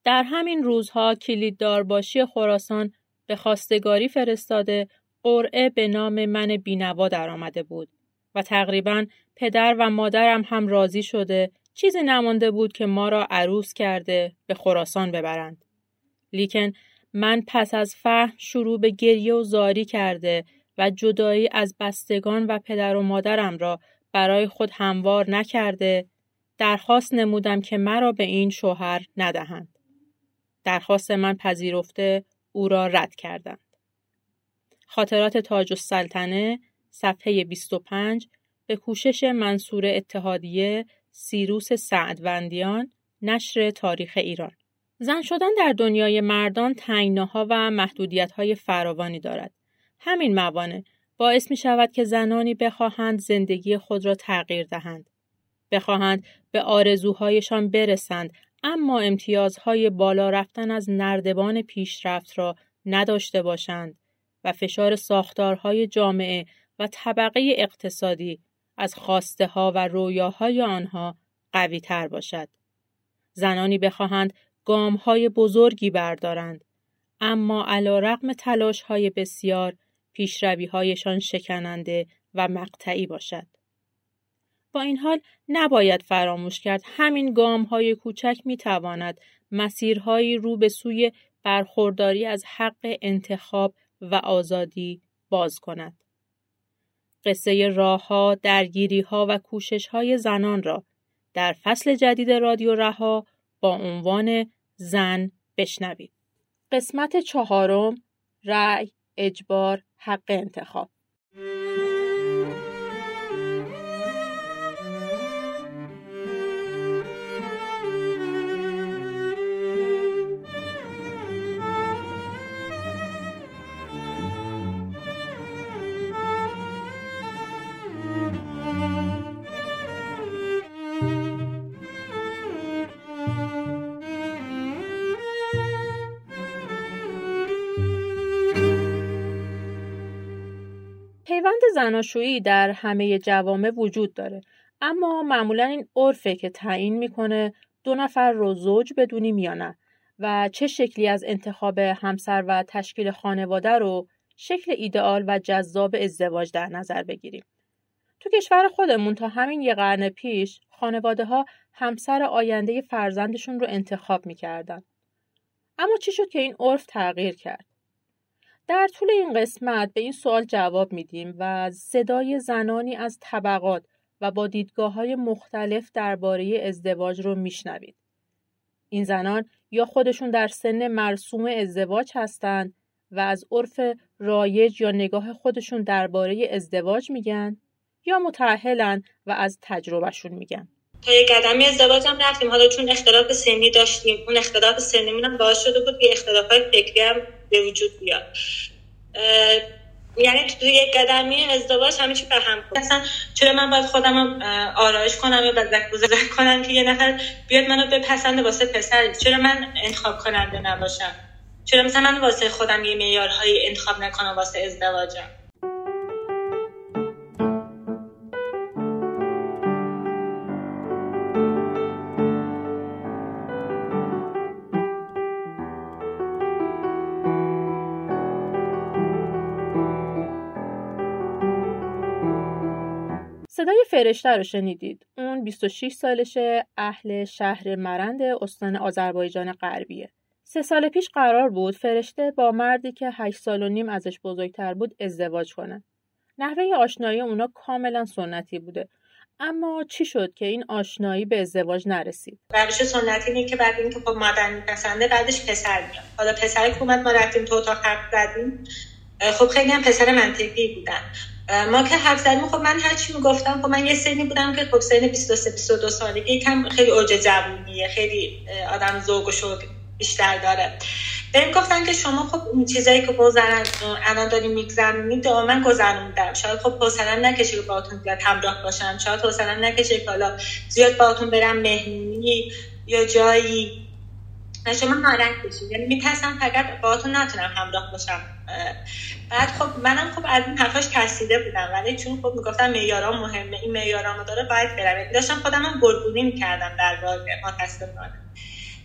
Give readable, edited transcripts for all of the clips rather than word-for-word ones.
در همین روزها کلیددارباشی خراسان به خواستگاری فرستاده قرعه به نام من بینوا در آمده بود و تقریباً پدر و مادرم هم راضی شده، چیزی نمانده بود که ما را عروس کرده به خراسان ببرند. لیکن من پس از فهم شروع به گریه و زاری کرده و جدایی از بستگان و پدر و مادرم را برای خود هموار نکرده، درخواست نمودم که مرا به این شوهر ندهند. درخواست من پذیرفته او را رد کردند. خاطرات تاج السلطنه، صفحه 25، به کوشش منصور اتحادیه، سیروس سعدوندیان، نشر تاریخ ایران. زن شدن در دنیای مردان تنگناها و محدودیت‌های فراوانی دارد. همین موانع باعث می شود که زنانی بخواهند زندگی خود را تغییر دهند. بخواهند به آرزوهایشان برسند، اما امتیازهای بالا رفتن از نردبان پیشرفت را نداشته باشند و فشار ساختارهای جامعه و طبقه اقتصادی از خواسته ها و رویاهای آنها قوی تر باشد. زنانی بخواهند گام های بزرگی بردارند، اما علیرغم تلاش های بسیار پیشروی هایشان شکننده و مقطعی باشد. با این حال نباید فراموش کرد همین گام های کوچک می تواند مسیرهایی رو به سوی برخورداری از حق انتخاب و آزادی باز کند. قصه راه‌ها، درگیری‌ها و کوشش‌های زنان را در فصل جدید رادیو رها با عنوان زن بشنوید. قسمت 4، رأی، اجبار، حق انتخاب. پیوند زناشویی در همه جوامع وجود داره، اما معمولا این عرفه که تعیین میکنه 2 نفر رو زوج بدونیم یا نه و چه شکلی از انتخاب همسر و تشکیل خانواده رو شکل ایدئال و جذاب ازدواج در نظر بگیریم. تو کشور خودمون تا همین 1 قرن پیش خانواده ها همسر آینده فرزندشون رو انتخاب میکردن. اما چی شد که این عرف تغییر کرد؟ در طول این قسمت به این سوال جواب میدیم و صدای زنانی از طبقات و با دیدگاه‌های مختلف درباره ازدواج رو میشنوید. این زنان یا خودشون در سن مرسوم ازدواج هستند و از عرف رایج یا نگاه خودشون درباره ازدواج میگن، یا متأهلن و از تجربهشون میگن. تا یک قدمی ازدواج هم رفتیم، حالا چون اختلاف سنی داشتیم، اون اختلاف سنی هم باعث شده بود که اختلافات فکری هم به وجود بیاد. یعنی تو یک قدمی ازدواج همه چی به هم خورد. مثلا چرا من باید خودم آرایش کنم یا بزک کنم که یه نفر بیاد منو بپسنده واسه پسر؟ چرا من انتخاب کننده نباشم؟ چرا مثلا من واسه خودم یه معیارهای انتخاب نکنم واسه ازدواجم؟ صدای فرشته رو شنیدید. اون 26 سالشه، اهل شهر مرند استان آذربایجان غربیه. 3 سال پیش قرار بود فرشته با مردی که 8 سال و نیم ازش بزرگتر بود ازدواج کنه. نحوه آشنایی اونا کاملا سنتی بوده. اما چی شد که این آشنایی به ازدواج نرسید؟ روش سنتی اینه که بعد اینکه خب مادر میپسنده بعدش پسر میاد. حالا پسر که اومد ما رفتیم تو اتاق حرف زدیم، خب خیلی هم پسر منطقی بودن. ما که حرف زدیم، خب من هر چی میگفتم، خب من یه سنی بودم که خب سن 23-22 سالگی یکم خیلی اوج جوونیه، خیلی آدم ذوق و شوق بیشتر داره. بهم گفتن که شما خب اون چیزایی که گذرن الان دارین میگذرونید دائما گذروندم، شاید خب حوصله‌ام نکشه که باهاتون زیاد همراه باشم، شاید حوصله‌ام نکشه که حالا زیاد باهاتون برم مهمونی یا جایی، شما ناراحت بشید، یعنی میترسم فقط باهاتون نتونم همراه باشم. بعد خب منم خب از این حرفاش ترسیده بودم، ولی چون خب میگفتم معیارا مهمه، این معیارامو داره باید برم، داشتم خودمم گلگونی میکردم در واقع متأسفانه.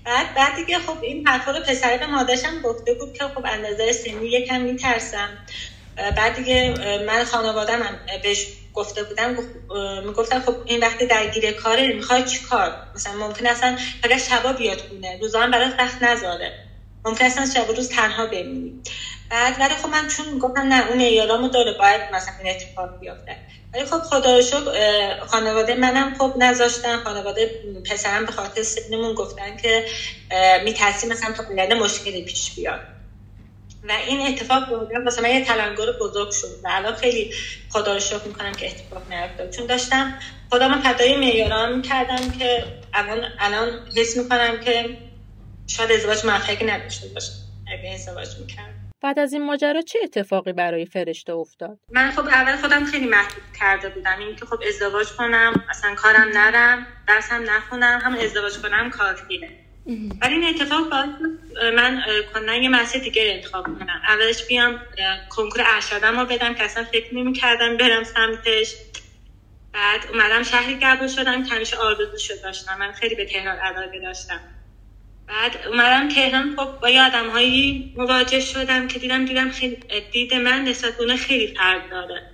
بعد دیگه خب این حرفا رو پسر به مادرشم گفته بود که خب از نظر سنی یکم میترسم. بعد دیگه من خانواده‌ام بهش گفته بودم، میگفتن خب این وقتی درگیر کاره میخواد چی کار؟ مثلا ممکن اصلا فقط شبا بیاد خونه، روزا هم برات وقت نذاره، ممکن اصلا شب و روز تنها بمونی. بعد ولی خب من چون میگفتم نه اون معیارامو داره باید مثلا این اتفاق بیفته، ولی خب خدا رو شکر خانواده منم خب نذاشتن، خانواده پسرم به خاطر سنمون گفتن که میترسیم مثلا تا پایان مشکلی پیش بیاد و این اتفاق بودم واسه من یه تلنگر بزرگ شد و الان خیلی خدا رو شکر میکنم که اتفاق نیفتاد، چون داشتم خودم فدای معیارام میکردم که الان حس میکنم که شاید ازدواج موفقی نداشته باشم اگه ازدواج میکردم. بعد از این ماجرا چه اتفاقی برای فرشته افتاد؟ من خب اول خودم خیلی محدود کرده بودم، این که خب ازدواج کنم اصلا کارم نرم درسم نخونم هم ازدواج کنم کافیه. ولی این اتفاق باعث من کنم یه مسیر دیگه انتخاب کنم. اولش بیام کنکور ارشدم رو بدم که اصلا فکر نمی‌کردم برم سمتش. بعد اومدم شهر گبو شدم که همیشه آرزوشو داشتم، من خیلی به تهران علاقه داشتم. بعد اومدم تهران، خب با آدم‌هایی مواجه شدم که دیدم خیلی دید من نسبت به اون خیلی فرق داره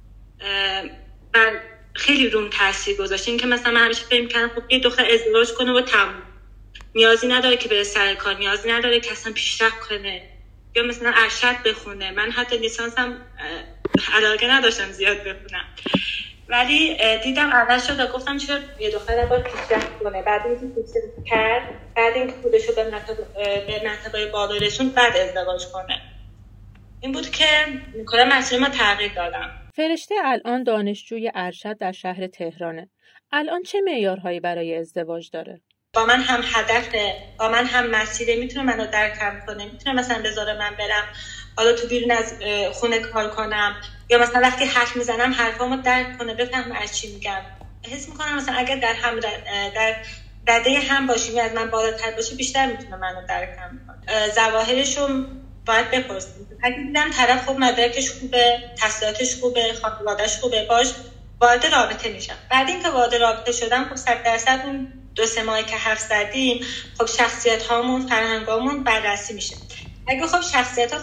و خیلی روم تاثیر گذاشت. این که مثلا من همیشه فکر می‌کردم خب یه دختر ازدواج کنه و تموم، نیازی نداره که بره سر کار، نیازی نداره که اصلا پیشرفت کنه یا مثلا ارشد بخونه. من حتی لیسانسم علاقه نداشتم زیاد بخونم، ولی دیدم عوض شد و گفتم چرا یه دختر باید پیشرفت کنه. بعد اینکه پیشرفت کرد، بعد اینکه خودشو به مرتبه بالا رسوند، بعد ازدواج کنه. این بود که کلا مسیر ما تغییر دادم. فرشته الان دانشجوی ارشد در شهر تهرانه. الان چه معیارهایی برای ازدواج داره؟ با من هم هدفه، با من هم مسیره، میتونه منو درکم کنه، میتونه مثلا بذاره من برم حالا تو بیرون از خونه کار کنم، یا مثلا وقتی حرف میزنم حرفامو درک کنه، بفهمه از چی میگم. حس میکنم مثلا اگر در رده هم باشیم یا از من بالاتر باشه بیشتر میتونه منو درکم کنه. ظواهرشو باید بپرسیم. اگه دیدم طرف خب مدرکش خوبه، تحصیلاتش خوبه، خانواده‌اش خوبه، باش وارد رابطه میشم. بعد اینکه وارد رابطه شدم خب 100% اون 2-3 ماهی که حرف زدیم خب شخصیت هامون، فرهنگامون بررسی میشه. اگه خب شخصیت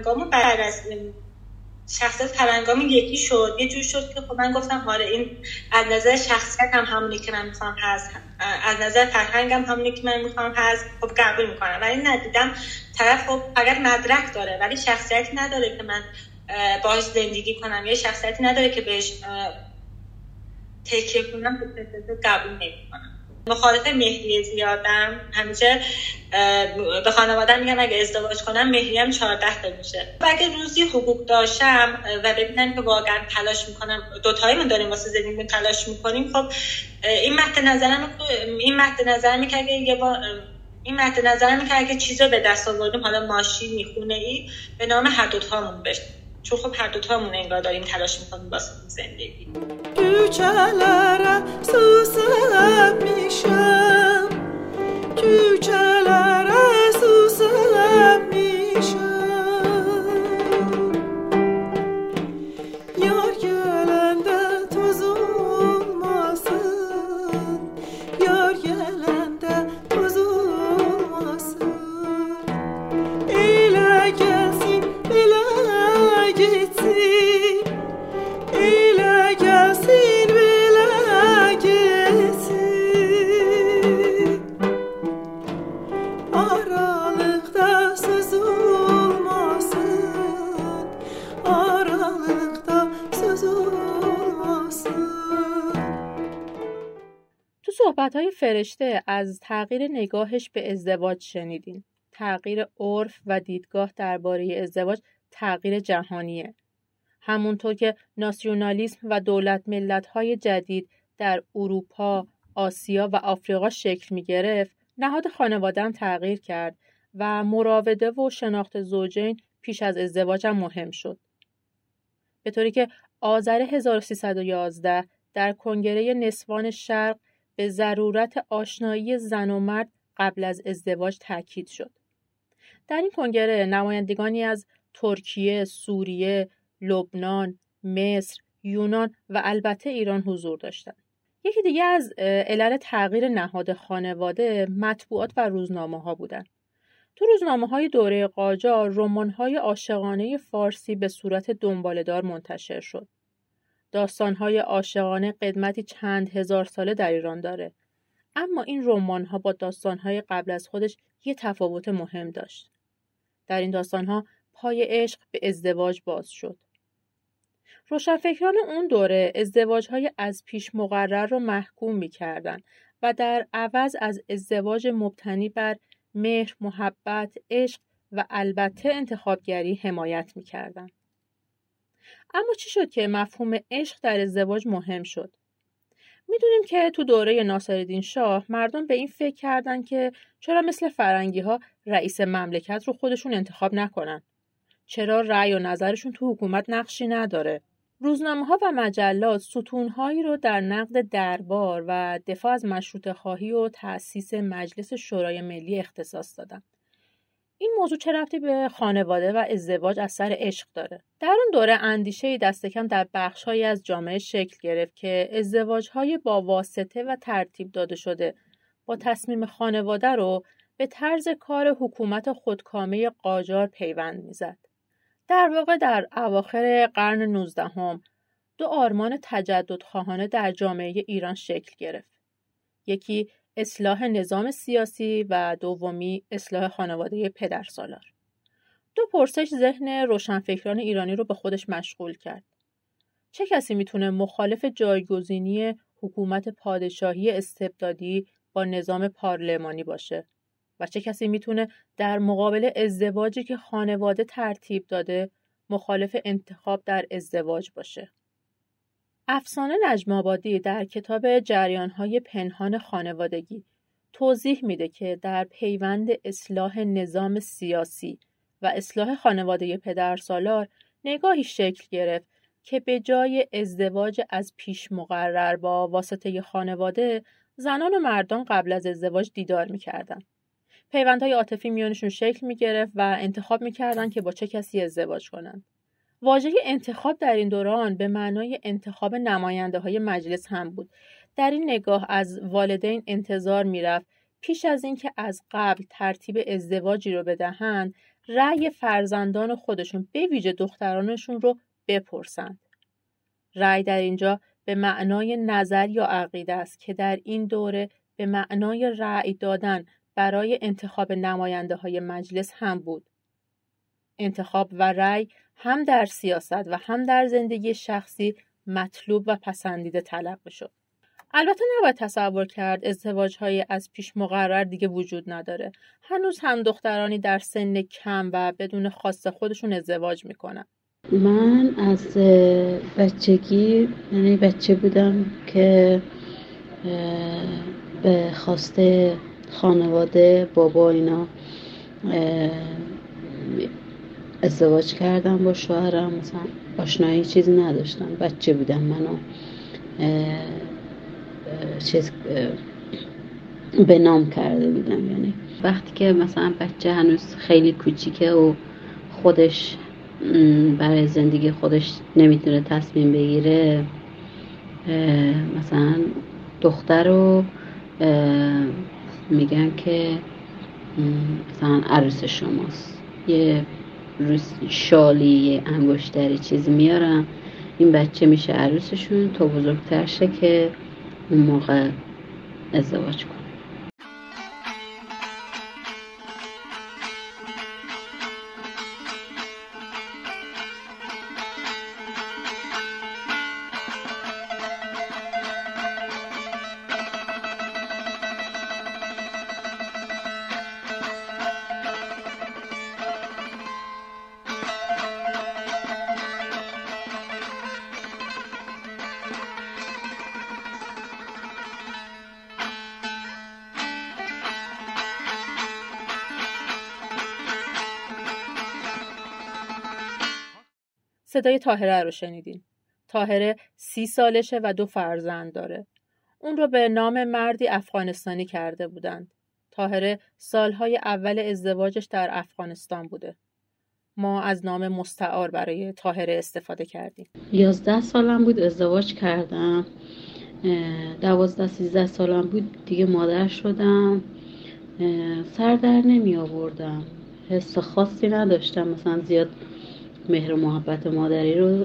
فرهنگامون یکی شد، یه جور شد که خب من گفتم آره این از نظر شخصیت هم همونی که من میخوام هست، از نظر فرهنگم همونی که من میخوام هست، خب قبول میکنم. ولی ندیدم طرف خب فقط مدرک داره ولی شخصیتی نداره که من باهاش زندگی کنم، یا شخصیتی نداره که بهش تکیه کنم، خب قبول نمیکنم. مخالف مهریه زیادم، همیشه به خانواده‌ام میگم اگه ازدواج کنم مهریم 14 تا میشه. اگه روزی حقوق داشتم و ببینم که واقعا تلاش میکنم، دوتاییمون داریم واسه زندگی تلاش میکنیم، خب این مد نظرم که اگه چیزا به دست آوردیم، حالا ماشین، خونه‌ای، به نام هر دوتامون بشه، چون خب هر دوتامون انگار داریم تلاش میکنیم واسه زندگی. Küçelere susam mişem, küçelere susam mişem. Yar gelende toz olmasın, yar gelende toz olmasın. Eyle gelsin, ele gitsin, eyle gelsin. صحبت‌های فرشته از تغییر نگاهش به ازدواج شنیدین. تغییر عرف و دیدگاه درباره ازدواج تغییر جهانیه. همونطور که ناسیونالیسم و دولت ملت‌های جدید در اروپا، آسیا و آفریقا شکل می‌گرفت، نهاد خانواده‌ام تغییر کرد و مراوده و شناخت زوجین پیش از ازدواج هم مهم شد. به طوری که آذر 1311 در کنگره نسوان شرق به ضرورت آشنایی زن و مرد قبل از ازدواج تاکید شد. در این کنگره نمایندگانی از ترکیه، سوریه، لبنان، مصر، یونان و البته ایران حضور داشتند. یکی دیگه از علل تغییر نهاد خانواده مطبوعات و روزنامه‌ها بودن. تو روزنامه‌های دوره قاجار رمان‌های عاشقانه فارسی به صورت دنباله‌دار منتشر شد. داستان‌های عاشقانه قدمتی چند هزار ساله در ایران داره. اما این رمان‌ها با داستان‌های قبل از خودش یه تفاوت مهم داشت. در این داستان‌ها پای عشق به ازدواج باز شد. روشنفکران اون دوره ازدواج‌های از پیش مقرر رو محکوم می‌کردند و در عوض از ازدواج مبتنی بر مهر، محبت، عشق و البته انتخابگری حمایت می‌کردند. اما چی شد که مفهوم عشق در ازدواج مهم شد؟ میدونیم که تو دوره ناصرالدین شاه مردم به این فکر کردن که چرا مثل فرنگی‌ها رئیس مملکت رو خودشون انتخاب نکنن؟ چرا رأی و نظرشون تو حکومت نقشی نداره؟ روزنامه‌ها و مجلات ستون‌هایی رو در نقد دربار و دفاع از مشروطه‌خواهی و تأسیس مجلس شورای ملی اختصاص دادن. این موضوع چه ربطی به خانواده و ازدواج از سر عشق داره؟ در اون دوره اندیشه‌ای دست کم در بخش‌هایی از جامعه شکل گرفت که ازدواج‌های با واسطه و ترتیب داده شده با تصمیم خانواده رو به طرز کار حکومت خودکامه قاجار پیوند می‌زد. در واقع در اواخر قرن 19 دو آرمان تجددخواهانه در جامعه ایران شکل گرفت. یکی اصلاح نظام سیاسی و دومی اصلاح خانواده پدرسالار. دو پرسش ذهن روشنفکران ایرانی رو به خودش مشغول کرد. چه کسی میتونه مخالف جایگزینی حکومت پادشاهی استبدادی با نظام پارلمانی باشه؟ و چه کسی میتونه در مقابل ازدواجی که خانواده ترتیب داده مخالف انتخاب در ازدواج باشه؟ افسانه نجم‌آبادی در کتاب جریان‌های پنهان خانوادگی توضیح میده که در پیوند اصلاح نظام سیاسی و اصلاح خانواده پدرسالار نگاهی شکل گرفت که به جای ازدواج از پیش مقرر با واسطه خانواده، زنان و مردان قبل از ازدواج دیدار می‌کردن. پیوندهای عاطفی میانشون شکل می‌گرفت و انتخاب می‌کردن که با چه کسی ازدواج کنن. واژه انتخاب در این دوران به معنای انتخاب نماینده‌های مجلس هم بود. در این نگاه از والدین انتظار می‌رفت پیش از اینکه از قبل ترتیب ازدواجی رو بدهند، رأی فرزندان خودشون به ویژه دخترانشون رو بپرسند. رأی در اینجا به معنای نظر یا عقیده است که در این دوره به معنای رأی دادن برای انتخاب نماینده‌های مجلس هم بود. انتخاب و رأی هم در سیاست و هم در زندگی شخصی مطلوب و پسندیده تلقی شد. البته نباید تصور کرد ازدواج‌های از پیش مقرر دیگه وجود نداره. هنوز هم دخترانی در سن کم و بدون خواست خودشون ازدواج میکنن. من از بچگی، یعنی بچه بودم که به خواست خانواده بابا اینا ازدواج کردم با شوهرم. مثلا آشنایی چیزی نداشتم، بچه بودم منو به نام کرده بودم. یعنی وقتی که مثلا بچه هنوز خیلی کوچیکه و خودش برای زندگی خودش نمیتونه تصمیم بگیره، مثلا دختر رو میگن که مثلا عروس شماست، یه شالی، یه انگشتری چیزی میارن، این بچه میشه عروسشون تا بزرگتر شه که اون موقع ازدواج کنه. صدای طاهره رو شنیدین. طاهره 30 سالشه و 2 فرزند داره. اون رو به نام مردی افغانستانی کرده بودند. طاهره سالهای اول ازدواجش در افغانستان بوده. ما از نام مستعار برای طاهره استفاده کردیم. 11 سالم بود ازدواج کردم. 12-13 سالم بود دیگه مادر شدم. سر در نمی آوردم، حس خاصی نداشتم، مثلا زیاد مهر و محبت مادری رو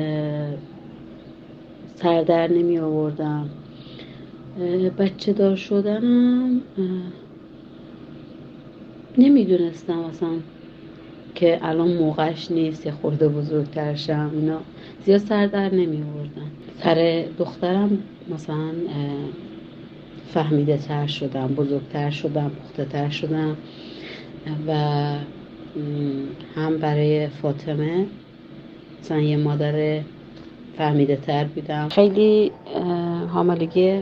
سر در نمی آوردم. بچه دار شدنم نمیدونستم اصلا که الان موقعش نیست یا خورده بزرگتر شم، اینا زیاد سر در نمی آوردم. سر دخترم مثلا فهمیده تر شدم، بزرگتر شدم، پخته تر شدم و هم برای فاطمه مثلا یه مادر فهمیده تر بودم. خیلی حاملگی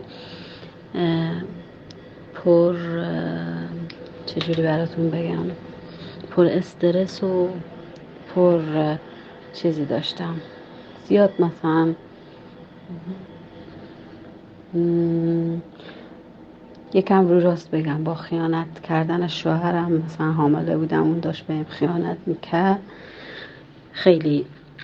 پر چجوری براتون بگم، پر استرس و پر چیزی داشتم. زیاد مثلا یکم رو راست بگم با خیانت کردن شوهرم مثلا حامله بودم، اون داشت بهم خیانت میکرد. خیلی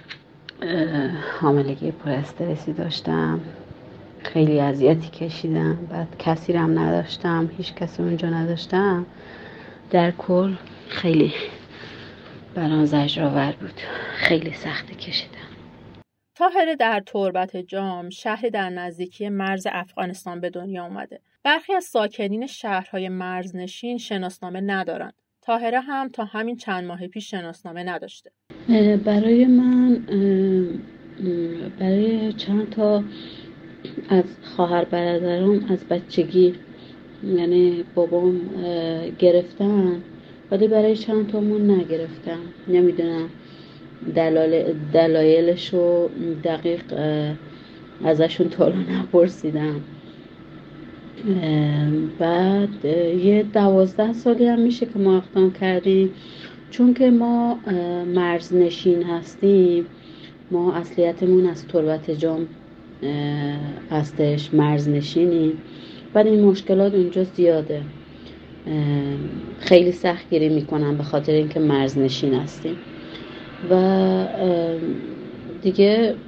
حاملگی پر استرسی داشتم، خیلی اذیتی کشیدم، بعد کسی رم نداشتم، هیچ کسی اونجا نداشتم. در کل خیلی برام زجرآور بود، خیلی سختی کشیدم. طاهره در تربت جام، شهری در نزدیکی مرز افغانستان به دنیا اومده. برخی از ساکنین شهرهای مرزنشین شناسنامه ندارند. طاهره هم تا همین چند ماه پیش شناسنامه نداشته. برای من برای چند تا از خواهر برادرام از بچگی یعنی بابام گرفتن، ولی برای چند تامون نگرفتم. نمیدونم دلایلشو دقیق ازشون تا حالا نپرسیدم. بعد یه 12 سالی هم میشه که ما اقدام کردیم، چون که ما مرزنشین هستیم، ما اصلیتمون از تربت جام هستش، مرزنشینیم. بعد این مشکلات اونجا زیاده، خیلی سختگیری میکنن به خاطر اینکه مرزنشین هستیم. و دیگه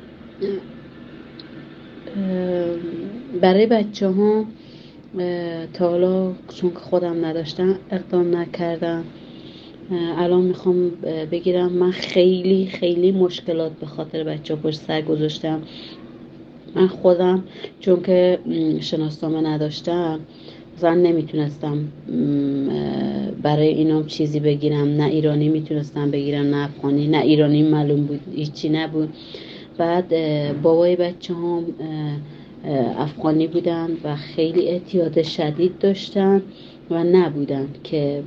برای بچه ها تا حالا چون که خودم نداشتم اقدام نکردم. الان میخوام بگیرم. من خیلی خیلی مشکلات به خاطر بچه ها پشت سر گذاشتم. من خودم چون که شناسنامه نداشتم مثلا نمیتونستم برای اینام چیزی بگیرم، نه ایرانی میتونستم بگیرم نه افغانی، نه ایرانی معلوم بود، هیچی نبود. بعد بابای بچه هم افغانی بودن و خیلی اعتیاد شدید داشتن و نبودن که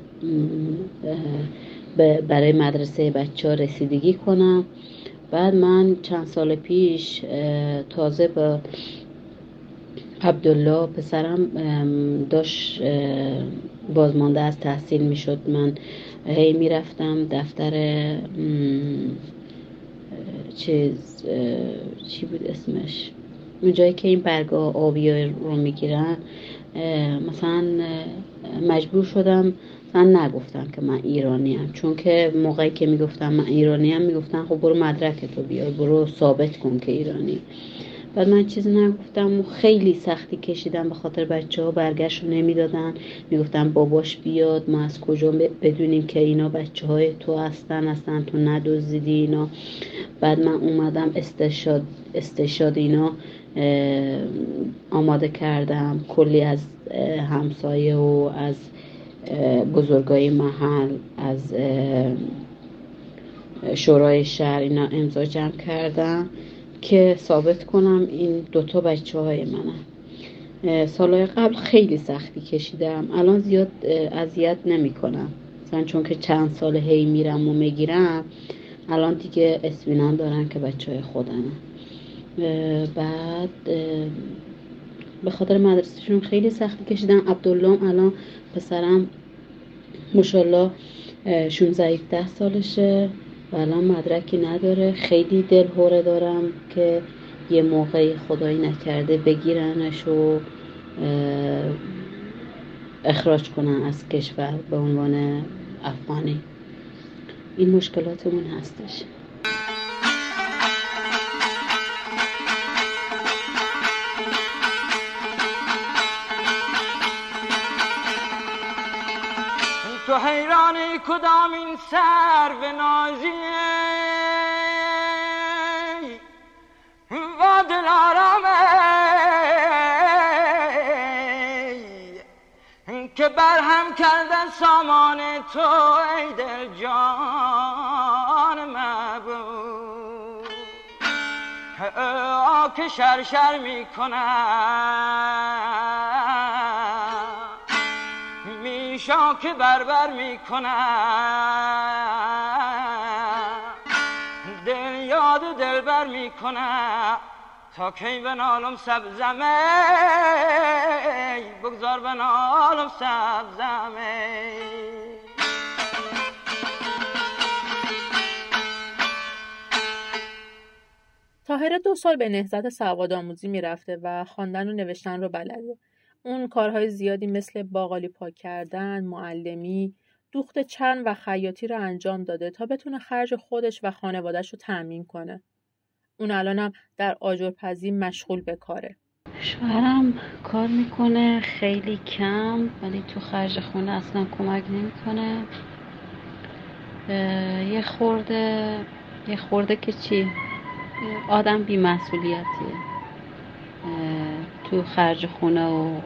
برای مدرسه بچه ها رسیدگی کنم. بعد من چند سال پیش تازه با عبدالله پسرم داشت بازمانده از تحصیل میشد، من هی میرفتم دفتر چی بود اسمش، اون جایی که این برگاه آبی رو میگیرن. مثلا مجبور شدم مثلا نگفتم که من ایرانیم، چون که موقعی که میگفتم من ایرانیم میگفتن خب برو مدرکتو بیار، برو ثابت کن که ایرانی. بعد من چیزی نگفتم و خیلی سختی کشیدم به خاطر بچه ها. برگشت رو نمیدادن، میگفتن باباش بیاد، ما از کجا بدونیم که اینا بچه های تو هستن، اصلا تو ندزدیدی اینا. بعد من اومدم استشهاد اینا آماده کردم، کلی از همسایه و از بزرگای محل، از شورای شهر اینا امضا جمع کردم که ثابت کنم این دوتا بچه های منه. سالهای قبل خیلی سختی کشیدم، الان زیاد اذیت نمی کنم مثلا چون که چند سال هی میرم و میگیرم، الان دیگه اطمینان دارن که بچه های خودمه. بعد به خاطر مدرسهشون خیلی سختی کشیدم. عبدالله الان پسرم ماشاءالله 16-17 سالشه و الان مدرکی نداره. خیلی دلهوره دارم که یه موقعی خدایی نکرده بگیرنش و اخراج کنن از کشور به عنوان افغانی. این مشکلاتمون هستش. کدام این سرو نازی و دلارام که برهم کردن سامان تو ای دل جان مبود که شرشر میکنم میشا که بربر میکنم دل یاد دلبر میکنم تا کی بنالم سبزمه بگذار بنالم سبزمه. طاهره 2 سال به نهضت سوادآموزی میرفته و خواندن و نوشتن رو بلده. اون کارهای زیادی مثل باقالی پاک کردن، معلمی، دوخت چرم و خیاطی رو انجام داده تا بتونه خرج خودش و خانواده‌اش رو تأمین کنه. اون الانم در آجرپزی مشغول به کاره. شوهرم کار میکنه خیلی کم ولی تو خرج خونه اصلا کمک نمیکنه. یه خورده که چی؟ آدم بی مسئولیتیه. تو خرج خونه و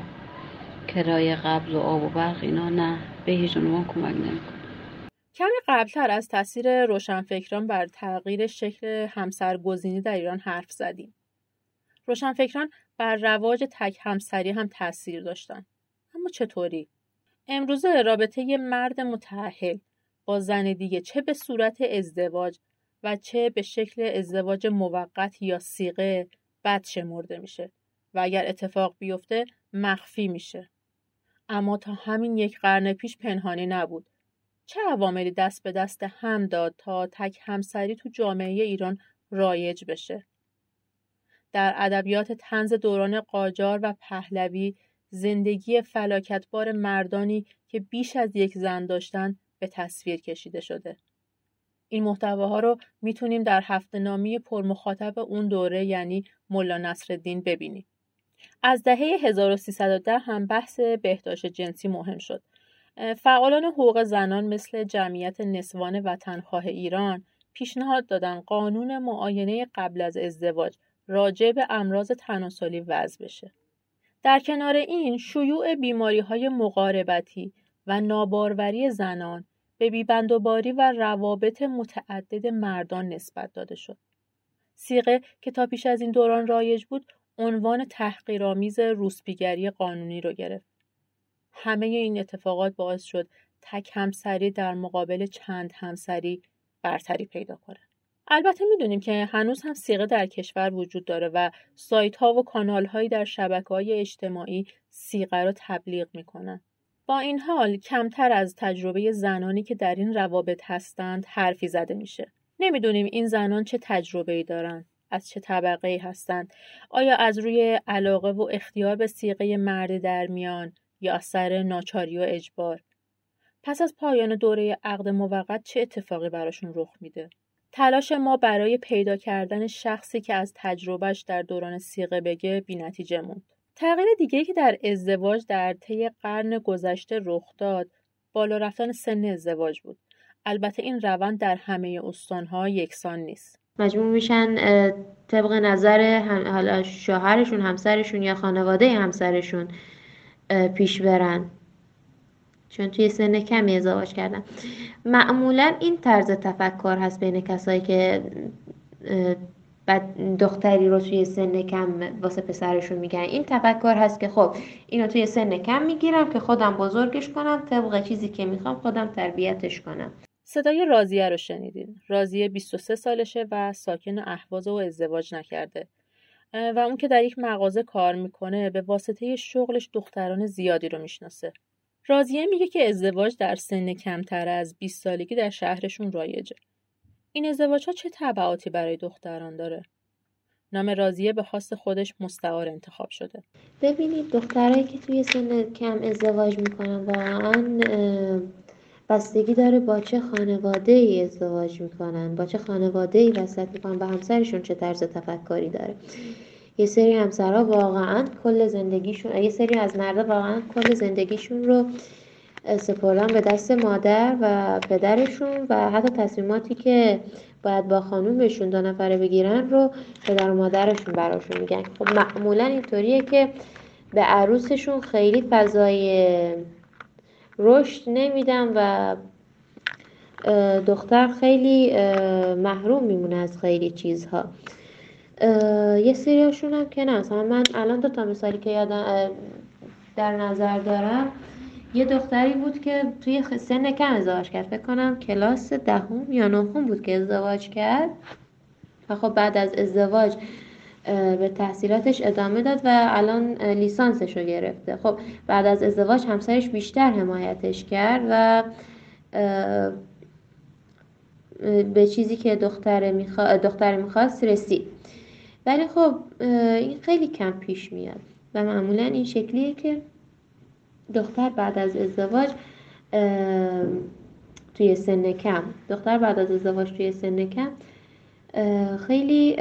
کرایه قبض و آب و برق اینا نه، به هیچ عنوان کمک نمیکنه. کمی قبلتر از تاثیر روشنفکران بر تغییر شکل همسرگزینی در ایران حرف زدیم. روشنفکران بر رواج تک همسری هم تاثیر داشتن. اما چطوری؟ امروزه رابطه یه مرد متأهل با زن دیگه چه به صورت ازدواج و چه به شکل ازدواج موقت یا صیغه بد شمرده میشه و اگر اتفاق بیفته مخفی میشه. اما تا همین 1 قرن پیش پنهانی نبود. چه عواملی دست به دست هم داد تا تک همسری تو جامعه ایران رایج بشه؟ در ادبیات طنز دوران قاجار و پهلوی زندگی فلاکتبار مردانی که بیش از 1 زن داشتن به تصویر کشیده شده. این محتواها رو میتونیم در هفته‌نامه پرمخاطب اون دوره یعنی ملا نصرالدین ببینیم. از دهه 1310 هم بحث بهداشت جنسی مهم شد. فعالان حقوق زنان مثل جمعیت نسوان وطنخواه ایران پیشنهاد دادن قانون معاینه قبل از ازدواج راجع به امراض تناسلی وضع بشه. در کنار این شیوع بیماری‌های مقاربتی و ناباروری زنان به بیبندوباری و روابط متعدد مردان نسبت داده شد. صیغه که تا پیش از این دوران رایج بود عنوان تحقیرآمیز روسپیگری قانونی رو گرفت. همه این اتفاقات باعث شد تک همسری در مقابل چند همسری برتری پیدا کنه. البته میدونیم که هنوز هم صیغه در کشور وجود داره و سایت ها و کانال هایی در شبکه‌های اجتماعی صیغه رو تبلیغ میکنن. با این حال کمتر از تجربه زنانی که در این روابط هستند حرفی زده میشه. نمیدونیم این زنان چه تجربه‌ای دارن، از چه طبقه‌ای هستند. آیا از روی علاقه و اختیار به صیغه مرد در میان یا اثر ناچاری و اجبار؟ پس از پایان دوره عقد موقت چه اتفاقی براشون رخ میده؟ تلاش ما برای پیدا کردن شخصی که از تجربهش در دوران صیغه بگه بی‌نتیجه موند. تغییر دیگه‌ای که در ازدواج در طی قرن گذشته رخ داد، بالا رفتن سن ازدواج بود. البته این روند در همه استان‌ها یکسان نیست. مجبور میشن طبق نظر حالا شوهرشون، همسرشون یا خانواده همسرشون پیش برن، چون توی سن کمی ازدواج کردن. معمولا این طرز تفکر هست بین کسایی که بعد دختری رو توی سن کم واسه پسرشون میگن. این تفکر هست که خب اینو توی سن کم میگیرم که خودم بزرگش کنم، طبق چیزی که میخوام خودم تربیتش کنم. صدای راضیه رو شنیدین. راضیه 23 سالشه و ساکن اهواز و ازدواج نکرده و اون که در یک مغازه کار میکنه به واسطه شغلش دختران زیادی رو میشناسه. راضیه میگه که ازدواج در سن کمتر از 20 سالگی در شهرشون رایجه. این ازدواج‌ها چه تبعاتی برای دختران داره؟ نام راضیه به خواست خودش مستعار انتخاب شده. ببینید دخترایی که توی سن کم ازدواج میکنن واقعا بستگی داره با چه خانواده‌ای ازدواج میکنن، با چه خانواده‌ای وصلت میکنن، با همسرشون چه طرز تفکری داره. یه سری همسرها واقعا کل زندگیشون، یه سری از مردا واقعا کل زندگیشون رو سپردن به دست مادر و پدرشون و حتی تصمیماتی که باید با خانومشون 2 نفره بگیرن رو پدر و مادرشون براشون میگن. خب معمولا اینطوریه که به عروسشون خیلی فضای رشد نمیدن و دختر خیلی محروم میمونه از خیلی چیزها. یه سریاشون هم که نه، مثلا من الان 2 تا مثالی که یادم در نظر دارم، یه دختری بود که توی سن کم ازدواج کرد، فکر کنم کلاس 10 یا 9 بود که ازدواج کرد و خب بعد از ازدواج به تحصیلاتش ادامه داد و الان لیسانسش رو گرفته. خب بعد از ازدواج همسرش بیشتر حمایتش کرد و به چیزی که دختر میخواست رسید. ولی خب این خیلی کم پیش میاد و معمولا این شکلیه که دختر بعد از ازدواج توی سن کم خیلی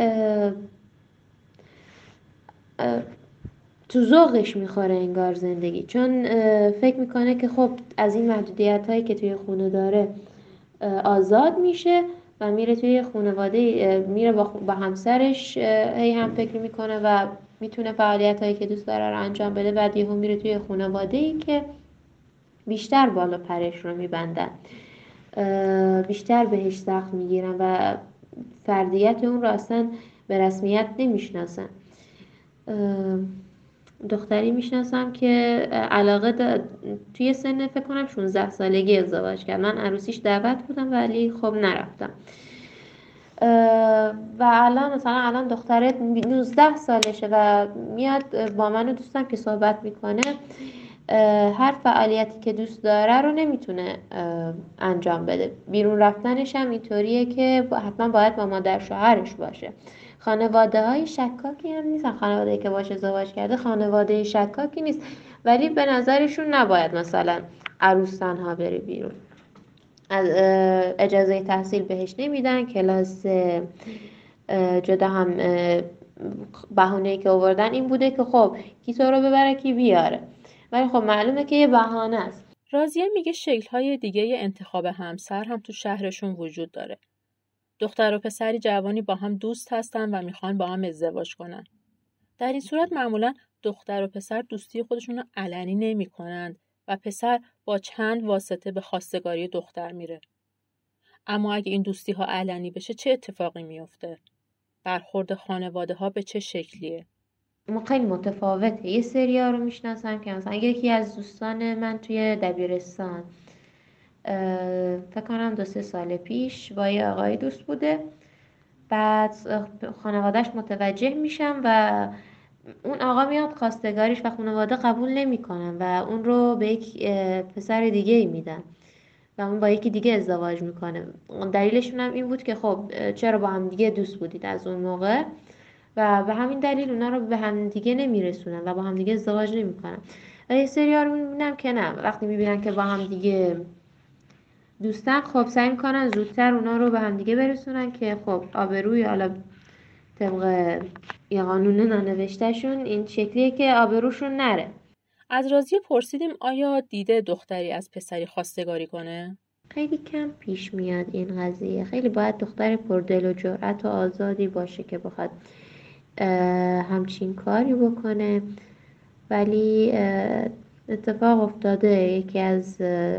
تو ذوقش میخوره انگار زندگی، چون فکر میکنه که خب از این محدودیت هایی که توی خونه داره آزاد میشه و میره توی خانواده، میره با همسرش هی هم فکر میکنه و میتونه فعالیت هایی که دوست داره رو انجام بده. بعد یهو میره توی خانواده ای که بیشتر بالا پرش رو میبندن، بیشتر بهش سخت میگیرن و فردیت اون رو اصلا به رسمیت نمیشناسن. دختری میشناسم که علاقه توی سن فکر کنم 16 سالگی ازدواج کرد. من عروسیش دعوت بودم ولی خب نرفتم. و الان دختره 19 سالشه و میاد با من و دوستم که صحبت میکنه، هر فعالیتی که دوست داره رو نمیتونه انجام بده. بیرون رفتنش هم اینطوریه که حتما باید با مادر شوهرش باشه. خانواده های شکاکی هم نیستن، خانواده که باشه ازدواج کرده خانواده شکاکی نیست، ولی به نظرشون نباید مثلا عروس تنها بره بیرون. از اجازه تحصیل بهش نمیدن، کلاس جدا هم بهونه‌ای که آوردن این بوده که خب کی تو رو ببره کی بیاره، ولی خب معلومه که یه بهانه است. راضیه میگه شکل‌های دیگه انتخاب همسر هم تو شهرشون وجود داره. دختر و پسری جوانی با هم دوست هستن و میخوان با هم ازدواج کنن. در این صورت معمولا دختر و پسر دوستی خودشون رو علنی نمی کنند و پسر با چند واسطه به خواستگاری دختر میره. اما اگه این دوستی ها علنی بشه چه اتفاقی میفته؟ برخورد خانواده ها به چه شکلیه؟ خیلی متفاوته. یه سریا رو میشناسم که مثلا یکی از دوستان من توی دبیرستان فکر کنم 2-3 سال پیش با یه آقای دوست بوده، بعد خانوادهش متوجه میشن و اون آقا میاد خواستگاریش و خانواده قبول نمیکنن و اون رو به یک پسر دیگه میدن و اون با یکی دیگه ازدواج میکنه. دلیلشون هم این بود که خب چرا با هم دیگه دوست بودید از اون موقع و به همین دلیل اونا رو به هم دیگه نمیرسونن و با هم دیگه ازدواج نمیکنن. و یه سری ها رو میبینم که نه، وقتی میبینن که با هم دیگه دوستان خب سعی میکنن زودتر اونا رو به هم دیگه برسونن که خب آبروی، حالا طبق یه قانون نانوشتهشون این شکلیه که آبروشون نره. از راضیه پرسیدیم آیا دیده دختری از پسری خواستگاری کنه؟ خیلی کم پیش میاد این قضیه. خیلی باید دختر پردل و جرأت و آزادی باشه که بخواد همچین کاری بکنه، ولی اتفاق افتاده. یکی از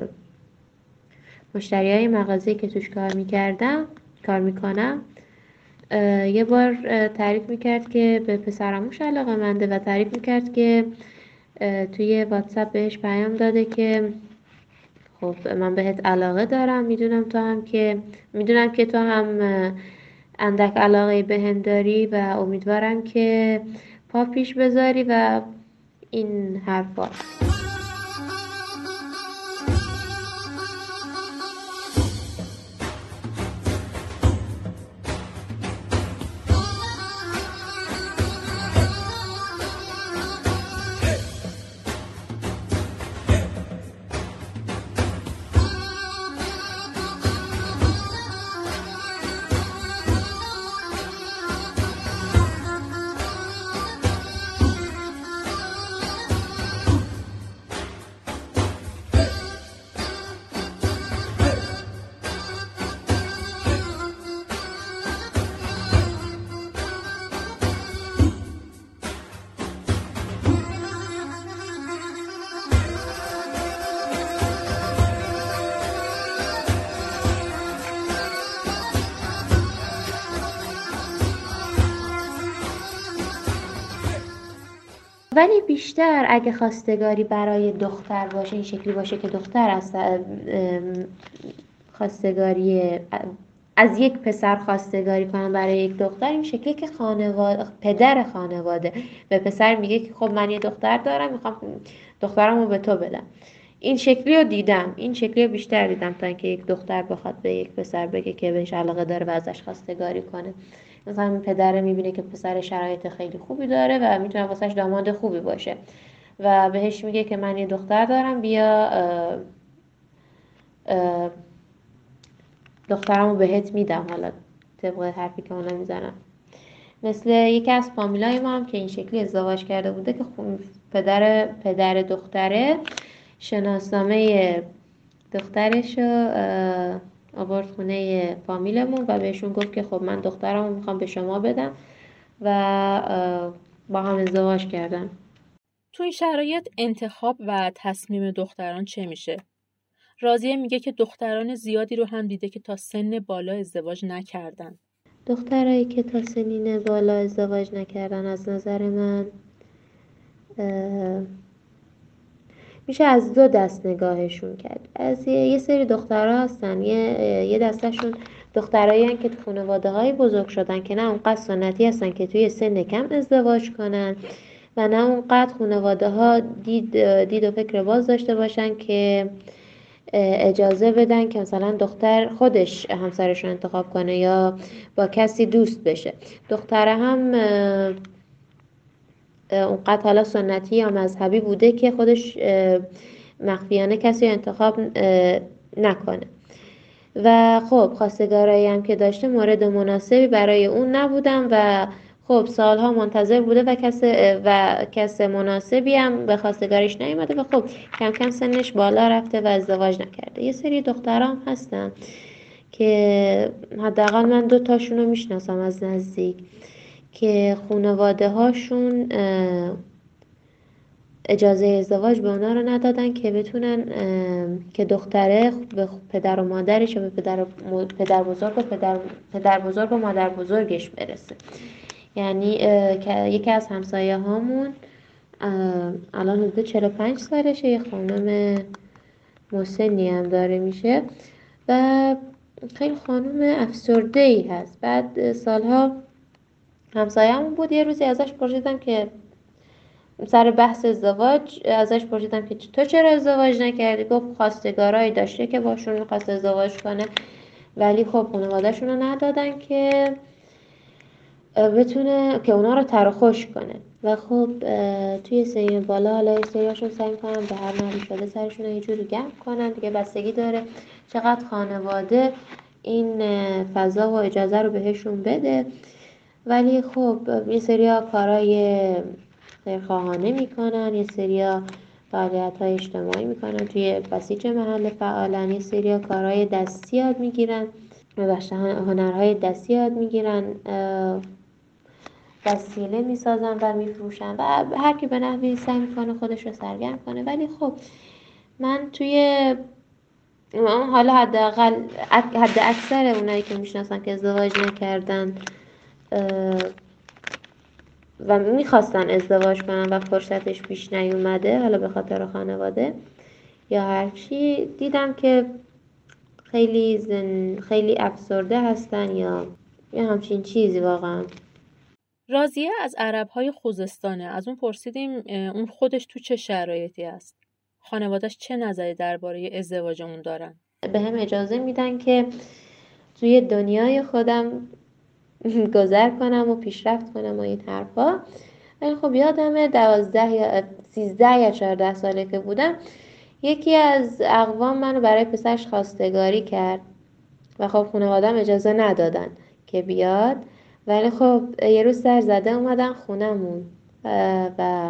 مشتریای مغازه‌ای که توش کار میکنم یه بار تعریف میکرد که به پسرموش علاقه‌منده و تعریف میکرد که توی واتساپ بهش پیام داده که خب من بهت علاقه دارم، میدونم که تو هم اندک علاقه بهم داری و امیدوارم که پا پیش بذاری و این حرفا. ولی بیشتر اگه خواستگاری برای دختر باشه، این شکلی باشه که دختر از خواستگاری از یک پسر خواستگاری کنن برای یک دختر، این شکلی که پدر خانواده به پسر میگه که خب من یه دختر دارم، میخوام دخترمو به تو بدم. این شکلی رو دیدم، این شکلی رو بیشتر دیدم تا اینکه یک دختر بخواد به یک پسر بگه که بهش علاقه داره و ازش خواستگاری کنه. مثلا پدر میبینه که پسر شرایط خیلی خوبی داره و میتونه واسش داماد خوبی باشه و بهش میگه که من یه دختر دارم، بیا دخترمو بهت میدم، حالا طبق حرفی که اونا میزنن. مثل یکی از فامیلای ما هم که این شکلی ازدواج کرده بوده که پدر دختره شناسنامه دخترشو آورد خونه فامیلمون و بهشون گفت که خب من دخترمو میخوام به شما بدم و با هم ازدواج کردن. تو این شرایط انتخاب و تصمیم دختران چه میشه؟ راضیه میگه که دختران زیادی رو هم دیده که تا سن بالا ازدواج نکردن. دخترایی که تا سنین بالا ازدواج نکردن از نظر من میشه از دو دست نگاهشون کرد. از یه سری دخترها هستن، یه دستشون دخترایی هستن که تو خانواده های بزرگ شدن که نه اونقدر سنتی هستن که توی سن کم ازدواج کنن و نه اونقدر خانواده ها دید و فکر باز داشته باشن که اجازه بدن که مثلا دختر خودش همسرش رو انتخاب کنه یا با کسی دوست بشه. دختره هم اونقدر حالا سنتی یا مذهبی بوده که خودش مخفیانه کسی رو انتخاب نکنه و خب خواستگارایی هم که داشته مورد مناسبی برای اون نبودن و خب سالها منتظر بوده و کس مناسبی هم به خواستگاریش نیومده و خب کم کم سنش بالا رفته و ازدواج نکرده. یه سری دخترام هستن که حداقل من 2 تاشون رو میشناسم از نزدیک که خانواده هاشون اجازه ازدواج به اونا رو ندادن که بتونن که دختره به پدر و مادرش و به پدر بزرگ و مادر بزرگش برسه. یعنی یکی از همسایه هامون الان حدود 45 سالشه، یه خانم مسنی هم داره میشه و خیلی خانم افسرده‌ای هست. بعد سالها همسایه‌مون بود، یه روزی ازش پرسیدم که سر بحث ازدواج ازش پرسیدم که تو چرا ازدواج نکردی؟ گفت خواستگارایی داشته که باشون می‌خواست ازدواج کنه ولی خب خانواده‌شون رو ندادن که بتونه که اونا رو تر و خوش کنه و خب توی سن بالا حالا یه سریاشون سعی می‌کنن به هر نحوی شده سرشون رو یه جوری گرم کنن دیگه. بستگی داره چقدر خانواده این فضا و اجازه رو بهشون بده. ولی خب یه سریا کارای خیرخواهانه میکنن، یه سریا فعالیت‌های اجتماعی میکنن، توی بسیج محل فعالن، یه سریا کارهای دستی یاد میگیرن، هنرهای دستی یاد میگیرن، وسیله میسازن و میفروشن و هر کی به نحوی سعی میکنه خودش رو سرگرم کنه. ولی خب من توی حالا حد اکثر اونایی که میشناسن که ازدواج نکردن و میخواستن ازدواج کنن و فرصتش پیش نیومده، حالا به خانواده یا هر چی، دیدم که خیلی افسرده هستن یا همچین چیزی. واقعا راضیه از عرب‌های خوزستانه. از اون پرسیدیم اون خودش تو چه شرایطی است؟ خانواده‌اش چه نظری درباره ازدواج اون دارن؟ به هم اجازه میدن که توی دنیای خودم گذر کنم و پیشرفت کنم و این حرفا. ولی خب یادمه 12 یا 13 یا 14 ساله که بودم یکی از اقوام منو برای پسرش خواستگاری کرد و خب خانواده‌ام اجازه ندادن که بیاد. ولی خب یه روز سر زده اومدن خونمون و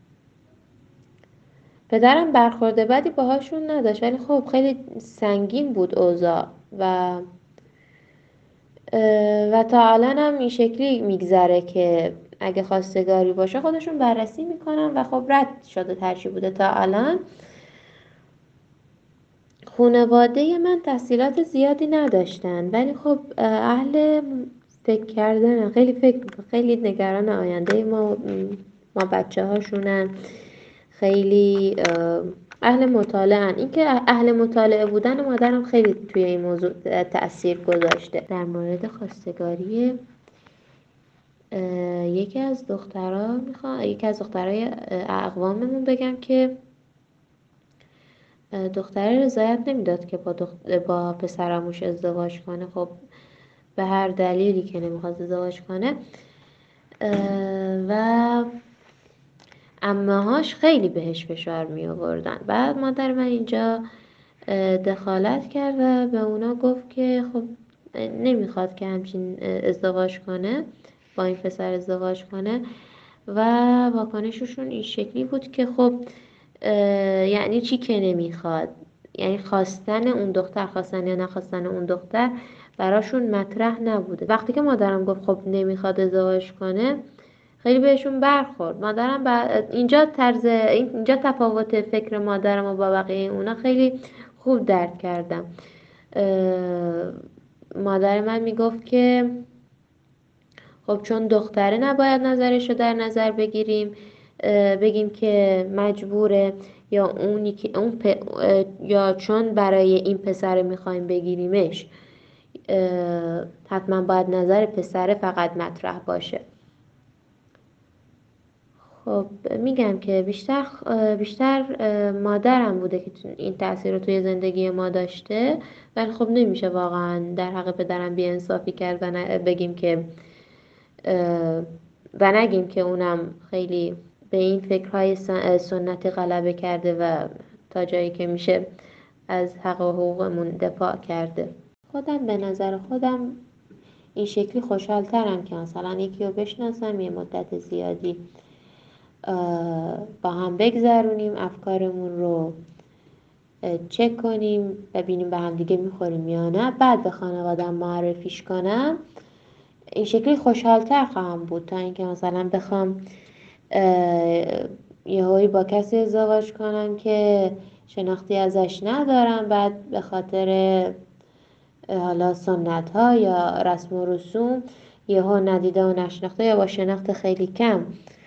پدرم برخورد بدی باهاشون نداشت ولی خب خیلی سنگین بود اوضاع و تا الان هم این شکلی میگذره که اگه خواستگاری باشه خودشون بررسی میکنن و خب رد شده ترچی بوده. تا الان خانواده من تحصیلات زیادی نداشتن ولی خب اهل فکر کردن، خیلی نگران آینده ما ما بچه هاشونن، خیلی اهل مطالعه. این که اهل مطالعه بودن مادرم خیلی توی این موضوع تأثیر گذاشته. در مورد خواستگاری یکی از دخترای اقواممون بگم که دختره رضایت نمیداد که با پسرموش ازدواج کنه. خب به هر دلیلی که نمیخواست ازدواج کنه و عمه‌هاش خیلی بهش فشار می آوردن. بعد مادر من اینجا دخالت کرد و به اونا گفت که خب نمیخواد که همچین ازدواج کنه، با این پسر ازدواج کنه و واکنششون این شکلی بود که خب یعنی چی که نمیخواد، یعنی خواستن اون دختر، خواستن یا نخواستن اون دختر براشون مطرح نبوده. وقتی که مادرم گفت خب نمیخواد ازدواج کنه خیلی بهشون برخورد. مادرم اینجا تفاوت فکر مادرم و با بقیه اونا خیلی خوب درک کردم. مادر من میگفت که خب چون دختره نباید نظرشو در نظر بگیریم، بگیم که مجبوره، یا اونی که یا چون برای این پسر میخوایم بگیریمش حتما باید نظر پسر فقط مطرح باشه. خب میگم که بیشتر مادرم بوده که این تأثیر رو توی زندگی ما داشته، ولی خب نمیشه واقعا در حق پدرم بی‌انصافی کرد و بگیم که و نگیم که اونم خیلی به این فکرهای سنتی غلبه کرده و تا جایی که میشه از حق و حقوقمون دفاع کرده. خودم به نظر خودم این شکلی خوشحال‌ترم که مثلا یکی رو بشناسم، یه مدت زیادی با هم بگذرونیم، افکارمون رو چک کنیم، ببینیم به هم دیگه میخوریم یا نه، بعد به خانواده‌ام معرفیش کنم. این شکلی خوشحال‌تر خواهم بود تا اینکه مثلا بخوام یهویی با کسی ازدواج کنم که شناختی ازش ندارم، بعد به خاطر حالا سنت ها یا رسم و رسوم یهو ندیده و نشناخته یا با شناخت خیلی کم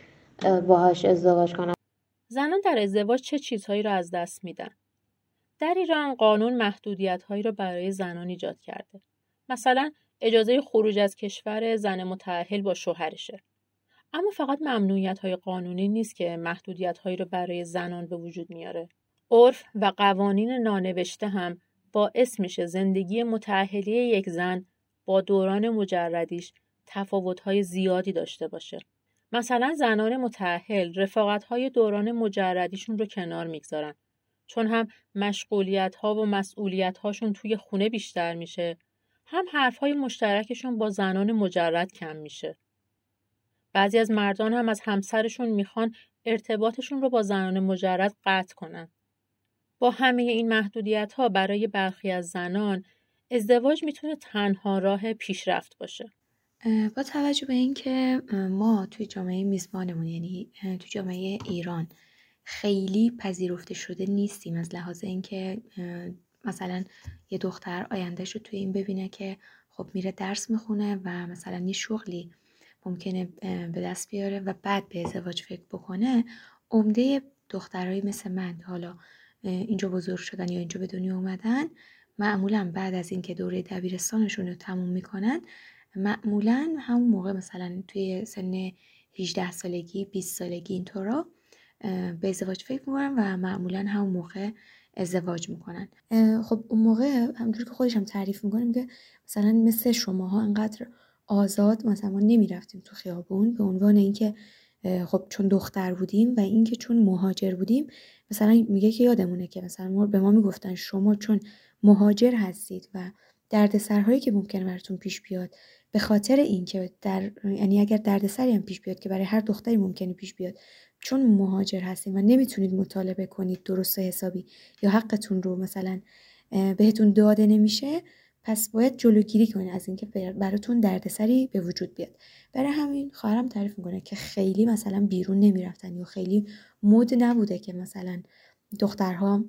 باهاش ازدواج کنم. زنان در ازدواج چه چیزهایی را از دست میدن؟ در ایران قانون محدودیت‌هایی را برای زنان ایجاد کرده. مثلا اجازه خروج از کشور زن متأهل با شوهرشه. اما فقط ممنوعیت‌های قانونی نیست که محدودیت‌هایی را برای زنان به وجود میاره. عرف و قوانین نانوشته هم باعث میشه زندگی متأهلی یک زن با دوران مجردیش تفاوت‌های زیادی داشته باشه. مثلا زنان متأهل رفاقت‌های دوران مجردیشون رو کنار میگذارن، چون هم مشغولیت‌ها و مسئولیت‌هاشون توی خونه بیشتر میشه، هم حرف‌های مشترکشون با زنان مجرد کم میشه. بعضی از مردان هم از همسرشون میخوان ارتباطشون رو با زنان مجرد قطع کنن. با همه این محدودیت‌ها برای برخی از زنان ازدواج میتونه تنها راه پیشرفت باشه. با توجه به اینکه ما توی جامعه میزبانمون، یعنی توی جامعه ایران، خیلی پذیرفته شده نیستیم از لحاظ اینکه مثلا یه دختر آیندهش رو توی این ببینه که خب میره درس میخونه و مثلا یه شغلی ممکنه به دست بیاره و بعد به ازدواج فکر بکنه. عمده دخترایی مثل من حالا اینجا بزرگ شدن یا اینجا به دنیا اومدن، معمولا بعد از اینکه دوره دبیرستانشون رو تموم میکنن، معمولا همون موقع مثلا توی سن 18 سالگی 20 سالگی اینطورا به ازدواج فکر میکنن و معمولا همون موقع ازدواج میکنن. خب اون موقع همونجور که خودش هم تعریف میکنه، میگه مثلا مثل شماها انقدر آزاد مثلا ما نمیرفتیم تو خیابون، به عنوان اینکه خب چون دختر بودیم و اینکه چون مهاجر بودیم. مثلا میگه که یادمونه که مثلا به ما میگفتن شما چون مهاجر هستید و دردسرهایی که ممکنه براتون پیش بیاد، به خاطر اینکه یعنی اگر دردسری هم پیش بیاد که برای هر دختری ممکنه پیش بیاد، چون مهاجر هستید و نمیتونید مطالبه کنید درست حسابی یا حقتون رو مثلا بهتون داده نمیشه، پس باید جلوگیری کنید از اینکه براتون دردسری به وجود بیاد. برای همین خواهرم تعریف میکنه که خیلی مثلا بیرون نمیرفتن یا خیلی مد نبوده که مثلا دخترها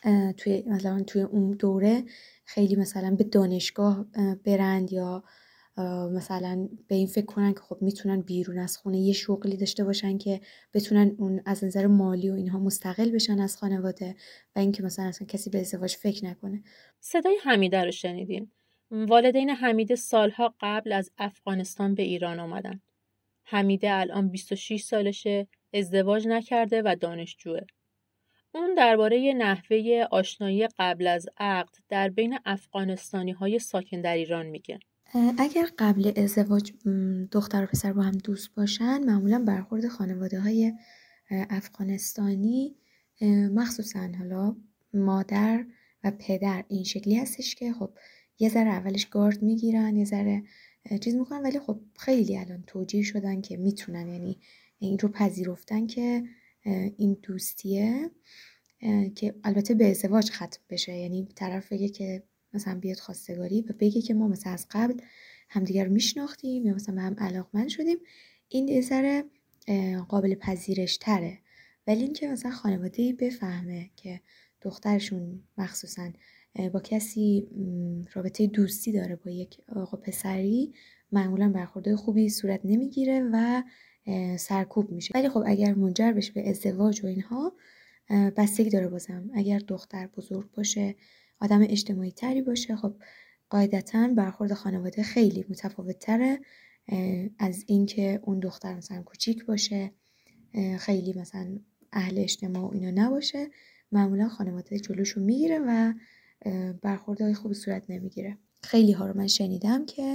توی اون دوره خیلی مثلا به دانشگاه برند یا مثلا به این فکر کنن که خب میتونن بیرون از خونه یه شغلی داشته باشن که بتونن اون از نظر مالی و اینها مستقل بشن از خانواده و اینکه مثلا اصلا کسی به ازدواج فکر نکنه. صدای حمیده رو شنیدین. والدین حمیده سالها قبل از افغانستان به ایران آمدن. حمیده الان 26 سالشه، ازدواج نکرده و دانشجوه. اون درباره نحوه آشنایی قبل از عقد در بین افغانستانی‌های ساکن در ایران میگه. اگر قبل ازدواج دختر و پسر با هم دوست باشن، معمولا برخورد خانواده‌های افغانستانی مخصوصا حالا مادر و پدر این شکلی هستش که خب یه ذره اولش گارد میگیرن، یه ذره چیز میکنن، ولی خب خیلی الان توجیه شدن که میتونن، یعنی این رو پذیرفتن که این دوستیه که البته به ازدواج ختم بشه، یعنی طرف بگه که مثلا بیاد خواستگاری و بگه که ما مثلا از قبل همدیگر رو میشناختیم یا مثلا به هم علاقمند شدیم، این یه ذره قابل پذیرش تره. ولی اینکه مثلا خانواده‌ای بفهمه که دخترشون مخصوصا با کسی رابطه دوستی داره، با یک آقا پسری، معمولا برخورد خوبی صورت نمیگیره و سرکوب میشه. ولی خب اگر منجر بشه به ازدواج و اینها، بستگی داره. بازم اگر دختر بزرگ باشه، آدم اجتماعی تری باشه، خب قاعدتاً برخورد خانواده خیلی متفاوت تره از اینکه اون دختر مثلا کوچیک باشه، خیلی مثلا اهل اجتماع و اینا نباشه. معمولا خانواده جلوشو میگیره و برخوردهای خوبی صورت نمیگیره. خیلی ها رو من شنیدم که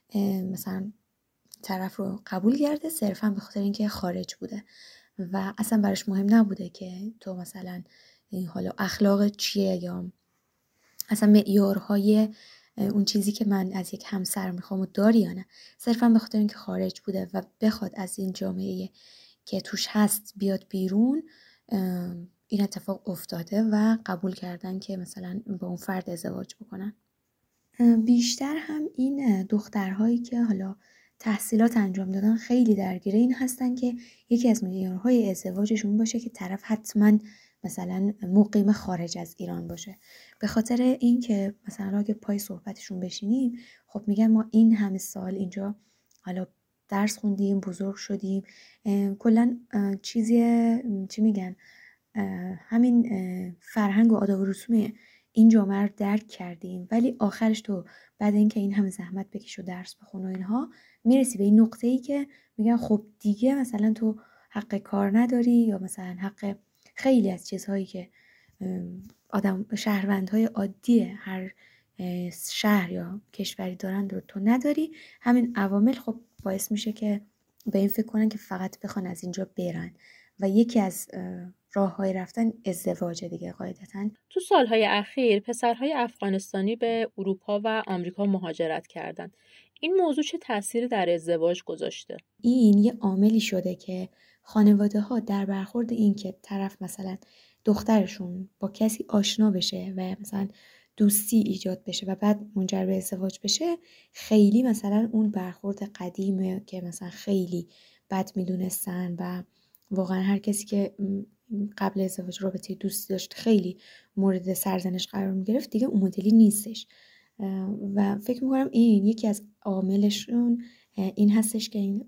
مثلا طرف رو قبول کرده صرفا به خاطر اینکه خارج بوده و اصلا براش مهم نبوده که تو مثلا حالا اخلاق چیه یا اصلا معیارهای اون چیزی که من از یک همسر میخوام و داری یا نه. صرفا به خاطر اینکه خارج بوده و بخواد از این جامعه که توش هست بیاد بیرون، این اتفاق افتاده و قبول کردن که مثلا با اون فرد ازدواج بکنن. بیشتر هم این دخترهایی که حالا تحصیلات انجام دادن خیلی درگیر این هستن که یکی از معیارهای ازدواجشون باشه که طرف حتما مثلا مقیم خارج از ایران باشه. به خاطر این که مثلا اگه پای صحبتشون بشینیم، خب میگن ما این همه سال اینجا حالا درس خوندیم، بزرگ شدیم، کلا چی میگن، همین فرهنگ و آداب و رسوم این جامعه رو درک کردیم، ولی آخرش تو بعد اینکه این همه زحمت بکش و درس بخون و اینها، میرسی به این نقطه‌ای که میگن خب دیگه مثلا تو حق کار نداری یا مثلا حق خیلی از چیزهایی که شهروندهای عادی هر شهر یا کشوری دارن رو تو نداری. همین عوامل خب باعث میشه که به این فکر کنن که فقط بخوان از اینجا برن و یکی از راه‌های رفتن ازدواج دیگه قاعدتاً. تو سالهای اخیر پسرهای افغانستانی به اروپا و آمریکا مهاجرت کردند. این موضوع چه تأثیری در ازدواج گذاشته؟ این یه عاملی شده که خانواده‌ها در برخورد این که طرف مثلا دخترشون با کسی آشنا بشه و مثلا دوستی ایجاد بشه و بعد منجر به ازدواج بشه، خیلی مثلا اون برخورد قدیمه که مثلا خیلی بد میدونستن و واقعا هر کسی که قبل ازدواج رابطه دوستی داشت خیلی مورد سرزنش قرار میگرفت، دیگه اون مدلی نیستش. و فکر میکنم این یکی از عاملشون این هستش که این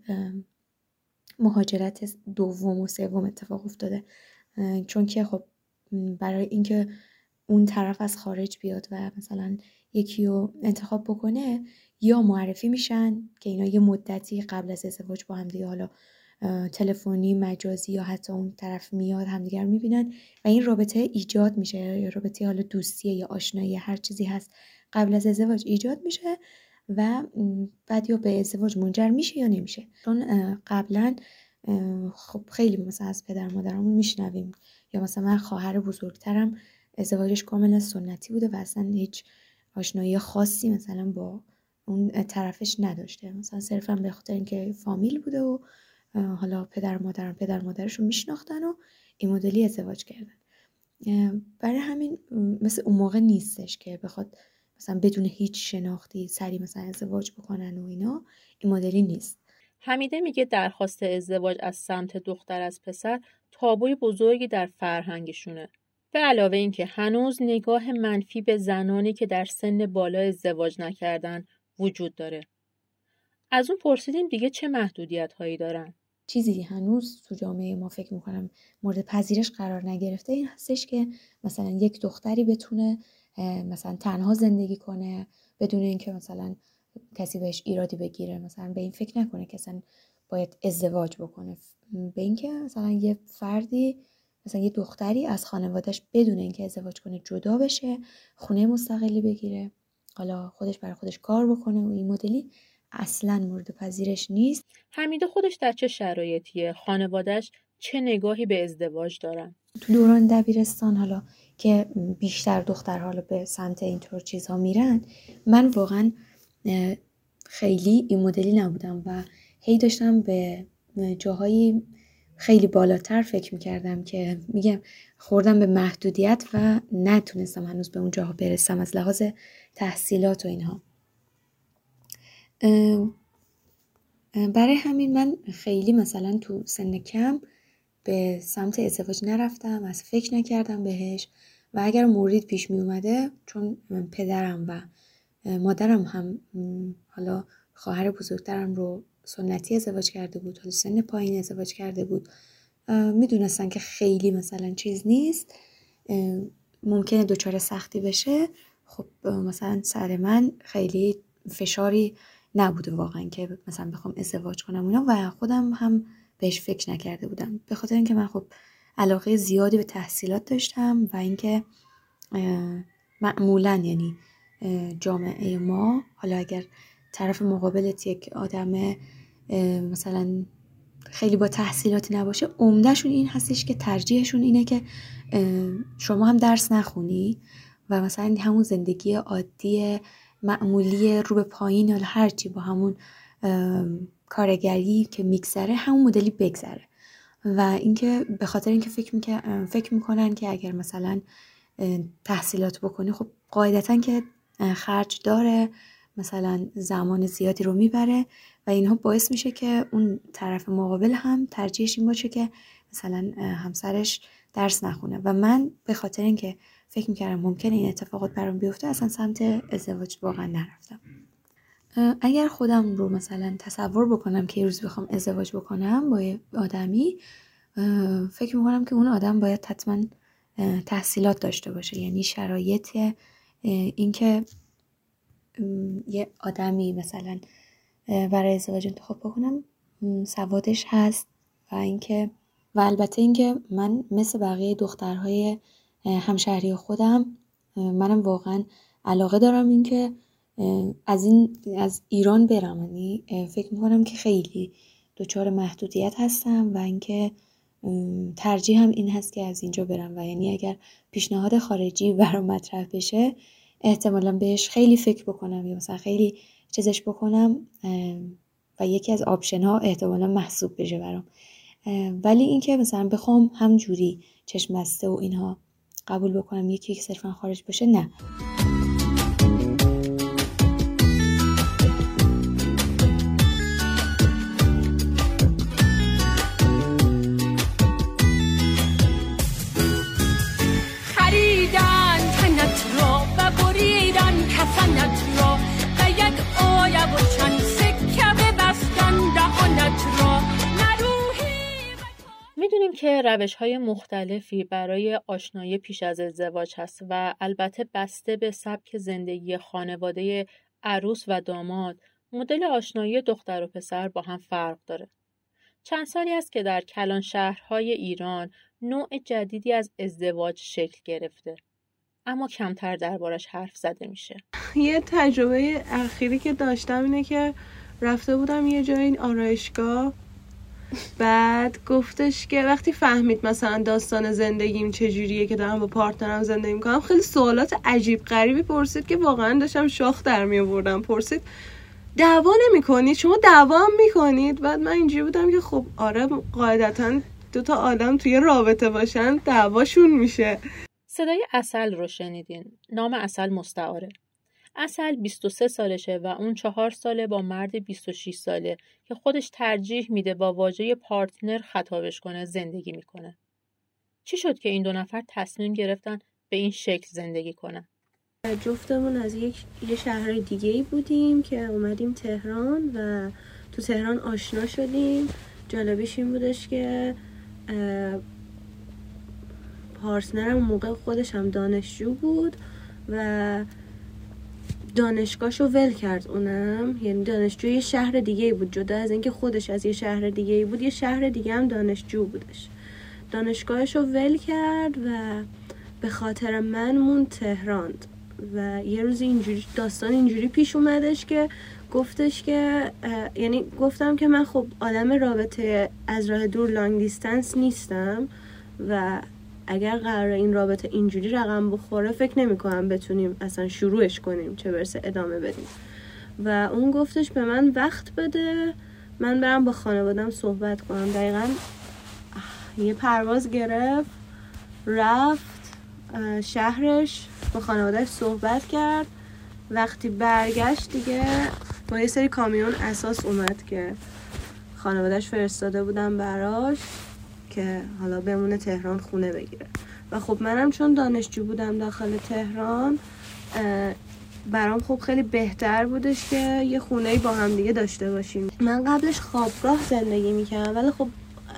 مهاجرت دوم و سوم اتفاق افتاده، چون که خب برای اینکه اون طرف از خارج بیاد و مثلا یکی رو انتخاب بکنه، یا معرفی میشن که اینا یه مدتی قبل از ازدواج با هم دیگه حالا تلفنی، مجازی یا حتی اون طرف میاد همدیگر میبینن و این رابطه ایجاد میشه، یا رابطه حالا دوستیه یا آشنایی هر چیزی هست قبل از ازدواج ایجاد میشه و بعد یا به ازدواج منجر میشه یا نمیشه. چون قبلا خب خیلی مثلا از پدر مادرمون میشنویم، یا مثلا من خواهر بزرگترم ازدواجش کاملا سنتی بوده و اصلا هیچ آشنایی خاصی مثلا با اون طرفش نداشته، مثلا صرفا به خاطر اینکه فامیل بوده و حالا پدر مادرشون میشناختن و این مدلی ازدواج کردن. برای همین مثل اون موقع نیستش که بخواد مثلا بدون هیچ شناختی سری مثلا ازدواج بکنن و اینا، این مدلی نیست. حمیده میگه درخواست ازدواج از سمت دختر از پسر تابوی بزرگی در فرهنگشونه. به علاوه این که هنوز نگاه منفی به زنانی که در سن بالا ازدواج نکردن وجود داره. از اون پرسیدیم دیگه چه محدودیت هایی دارن. چیزی هنوز تو جامعه ما فکر میکنم مورد پذیرش قرار نگرفته این هستش که مثلا یک دختری بتونه مثلا تنها زندگی کنه بدون اینکه مثلا کسی بهش ایرادی بگیره، مثلا به این فکر نکنه که مثلا باید ازدواج بکنه، به اینکه مثلا یه فردی مثلا یه دختری از خانوادهش بدون اینکه ازدواج کنه جدا بشه، خونه مستقلی بگیره، حالا خودش برای خودش کار بکنه و این مدلی اصلا مورد پذیرش نیست. حمیده خودش در چه شرایطیه؟ خانواده‌اش چه نگاهی به ازدواج دارن؟ تو دوران دبیرستان حالا که بیشتر دختر حالا به سمت اینطور چیزها میرن، من واقعا خیلی این مدلی نبودم و هی داشتم به جاهای خیلی بالاتر فکر میکردم که میگم خوردم به محدودیت و نتونستم هنوز به اون جاها برسم از لحاظ تحصیلات و اینها. برای همین من خیلی مثلا تو سن کم به سمت ازدواج نرفتم، از فکر نکردم بهش و اگر مورد پیش می اومده، چون پدرم و مادرم هم حالا خواهر بزرگترم رو سنتی ازدواج کرده بود، حالا سن پایین ازدواج کرده بود، میدونستن که خیلی مثلا چیز نیست، ممکنه دچار سختی بشه. خب مثلا سر من خیلی فشاری نبوده واقعا که مثلا بخوام ازدواج کنم اونا و خودم هم بهش فکر نکرده بودم، به خاطر اینکه من خب علاقه زیادی به تحصیلات داشتم و اینکه معمولا یعنی جامعه ما، حالا اگر طرف مقابلت یک آدم مثلا خیلی با تحصیلاتی نباشه، عمدهشون این هستش که ترجیحشون اینه که شما هم درس نخونی و مثلا همون زندگی عادی معمولی رو به پایین یا هرچی با همون کارگری که میگذره همون مدلی بگذره و اینکه به خاطر اینکه فکر میکنن که اگر مثلا تحصیلات بکنی خب قاعدتا که خرج داره، مثلا زمان زیادی رو میبره و اینها باعث میشه که اون طرف مقابل هم ترجیحش این باشه که مثلا همسرش درس نخونه و من به خاطر اینکه فکر میکردم ممکنه این اتفاقات برام بیفته اصلا سمت ازدواج واقعا نرفتم. اگر خودم رو مثلا تصور بکنم که یه روز بخوام ازدواج بکنم با یه آدمی، فکر میکنم که اون آدم باید حتما تحصیلات داشته باشه، یعنی شرایط اینکه یه آدمی مثلا برای ازدواج انتخاب بکنم سوادش هست و اینکه و البته اینکه من مثل بقیه دخترهای همشهری خودم منم واقعا علاقه دارم اینکه از ایران برم، یعنی فکر میکنم که خیلی دچار محدودیت هستم و اینکه ترجیحم این هست که از اینجا برم و یعنی اگر پیشنهاد خارجی برام مطرح بشه احتمالا بهش خیلی فکر بکنم یا مثلا خیلی چیزش بکنم و یکی از آپشن ها احتمالا محسوب بشه برام، ولی اینکه مثلا بخوام همجوری چشم بسته و اینها قبول بکنم یکی که صرفا خارج باشه، نه. خریدن تنت را و بریدن کفنت را و یک آیه و چند سکه ببستن دهانت را. میدونیم که روش‌های مختلفی برای آشنایی پیش از ازدواج هست و البته بسته به سبک زندگی خانواده عروس و داماد مدل آشنایی دختر و پسر با هم فرق داره. چند سالی است که در کلان شهرهای ایران نوع جدیدی از ازدواج شکل گرفته، اما کمتر دربارش حرف زده میشه. یه تجربه اخیری که داشتم اینه که رفته بودم یه جای این آرایشگاه، بعد گفتش که وقتی فهمید مثلا داستان زندگیم چجوریه که دارم با پارتنرم زندگی میکنم، خیلی سوالات عجیب غریبی پرسید که واقعا داشتم شاخ در میآوردم. پرسید دعوا نمیکنید؟ شما دعوا هم میکنید؟ بعد من اینجوری بودم که خب آره قاعدتا دو تا آدم توی رابطه باشن دعواشون میشه. صدای عسل رو شنیدین. نام عسل مستعاره. عسل 23 سالشه و اون 4 ساله با مرد 26 ساله که خودش ترجیح میده با واژه پارتنر خطابش کنه زندگی میکنه. چی شد که این دو نفر تصمیم گرفتن به این شکل زندگی کنن؟ جفتمون از یه شهر دیگه‌ای بودیم که اومدیم تهران و تو تهران آشنا شدیم. جالبیش این بودش که پارتنرم موقع خودش هم دانشجو بود و دانشگاهشو ول کرد اونم، یعنی دانشجو یه شهر دیگه‌ای بود، جدا از اینکه خودش از یه شهر دیگه‌ای بود، یه شهر دیگه هم دانشجو بودش. دانشگاهشو ول کرد و به خاطر من موند تهران و یه روز اینجوری داستان اینجوری پیش اومدش که گفتش که یعنی گفتم که من خب آدم رابطه از راه دور لانگ دیستنس نیستم و اگر قراره این رابطه اینجوری رقم بخوره فکر نمی کنم بتونیم اصلا شروعش کنیم، چه برسه ادامه بدیم. و اون گفتش به من وقت بده من برم با خانوادم صحبت کنم. دقیقا یه پرواز گرفت رفت شهرش، با خانوادهش صحبت کرد. وقتی برگشت دیگه با یه سری کامیون اساس اومد که خانوادهش فرستاده بودن براش که حالا بمونه تهران خونه بگیره. و خب منم چون دانشجو بودم داخل تهران برام خب خیلی بهتر بودش که یه خونه‌ای با هم دیگه داشته باشیم. من قبلش خوابگاه زندگی میکردم ولی خب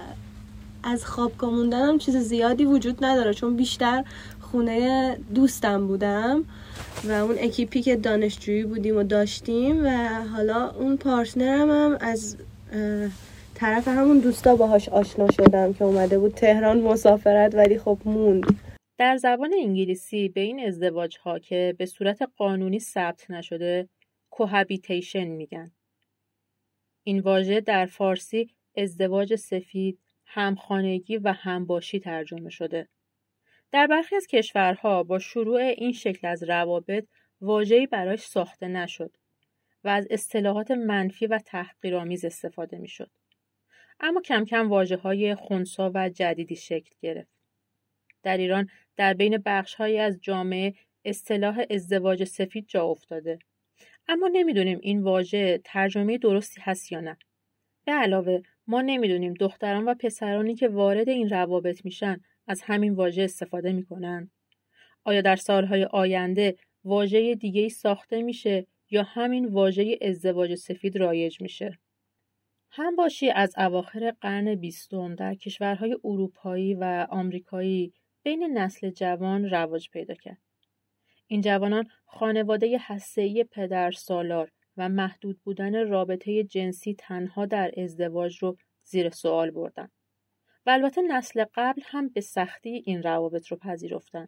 از خوابگاه موندنم چیز زیادی وجود نداره چون بیشتر خونه دوستم بودم و اون اکیپی که دانشجویی بودیم و داشتیم و حالا اون پارتنرم هم از طرف همون دوستا باهاش آشنا شدم که اومده بود تهران مسافرت ولی خب موند. در زبان انگلیسی به این ازدواج ها که به صورت قانونی ثبت نشده کوهابیتیشن میگن. این واژه در فارسی ازدواج سفید، همخانگی و همباشی ترجمه شده. در برخی از کشورها با شروع این شکل از روابط واژه‌ای برایش ساخته نشد و از اصطلاحات منفی و تحقیرآمیز استفاده میشد. اما کم کم واژه‌های خنثی و جدیدی شکل گرفت. در ایران در بین بخش‌هایی از جامعه اصطلاح ازدواج سفید جا افتاده. اما نمیدونیم این واژه ترجمه درستی هست یا نه. به علاوه ما نمیدونیم دختران و پسرانی که وارد این روابط میشن از همین واژه استفاده میکنن. آیا در سالهای آینده واژه دیگه‌ای ساخته میشه یا همین واژه ازدواج سفید رایج میشه؟ همباشی از اواخر قرن 20 در کشورهای اروپایی و آمریکایی بین نسل جوان رواج پیدا کرد. این جوانان خانواده هسته‌ای پدر سالار و محدود بودن رابطه جنسی تنها در ازدواج رو زیر سوال بردن. و البته نسل قبل هم به سختی این روابط رو پذیرفتن.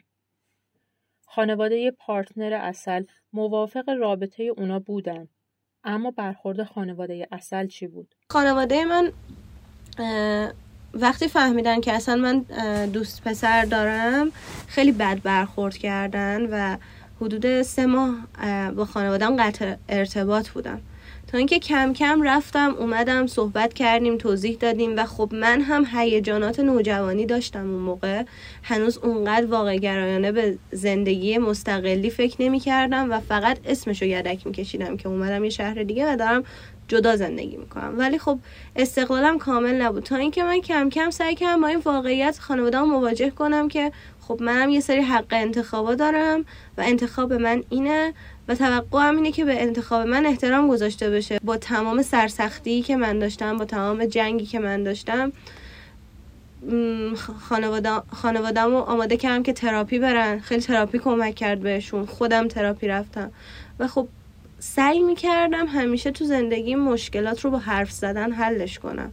خانواده پارتنر عسل موافق رابطه اونا بودن. اما برخورد خانواده عسل چی بود؟ خانواده من وقتی فهمیدن که اصلا من دوست پسر دارم خیلی بد برخورد کردن و حدود 3 ماه با خانواده‌ام قطع ارتباط بودم تا اینکه کم کم رفتم اومدم صحبت کردیم توضیح دادیم و خب من هم هیجانات نوجوانی داشتم اون موقع، هنوز اونقدر واقع گرایانه به زندگی مستقلی فکر نمی کردم و فقط اسمشو یدک می کشیدم که اومدم یه شهر دیگه و دارم جدا زندگی میکنم. ولی خب استقلالم کامل نبود تا اینکه من کم کم سعی کردم با این واقعیت خانواده‌ام مواجه کنم که خب منم یه سری حق انتخابا دارم و انتخاب من اینه و توقعم اینه که به انتخاب من احترام گذاشته بشه. با تمام سرسختی که من داشتم، با تمام جنگی که من داشتم، خانواده‌مو آماده کردم که تراپی برن. خیلی تراپی کمک کرد بهشون، خودم تراپی رفتم و خب سعی میکردم همیشه تو زندگی مشکلات رو با حرف زدن حلش کنم،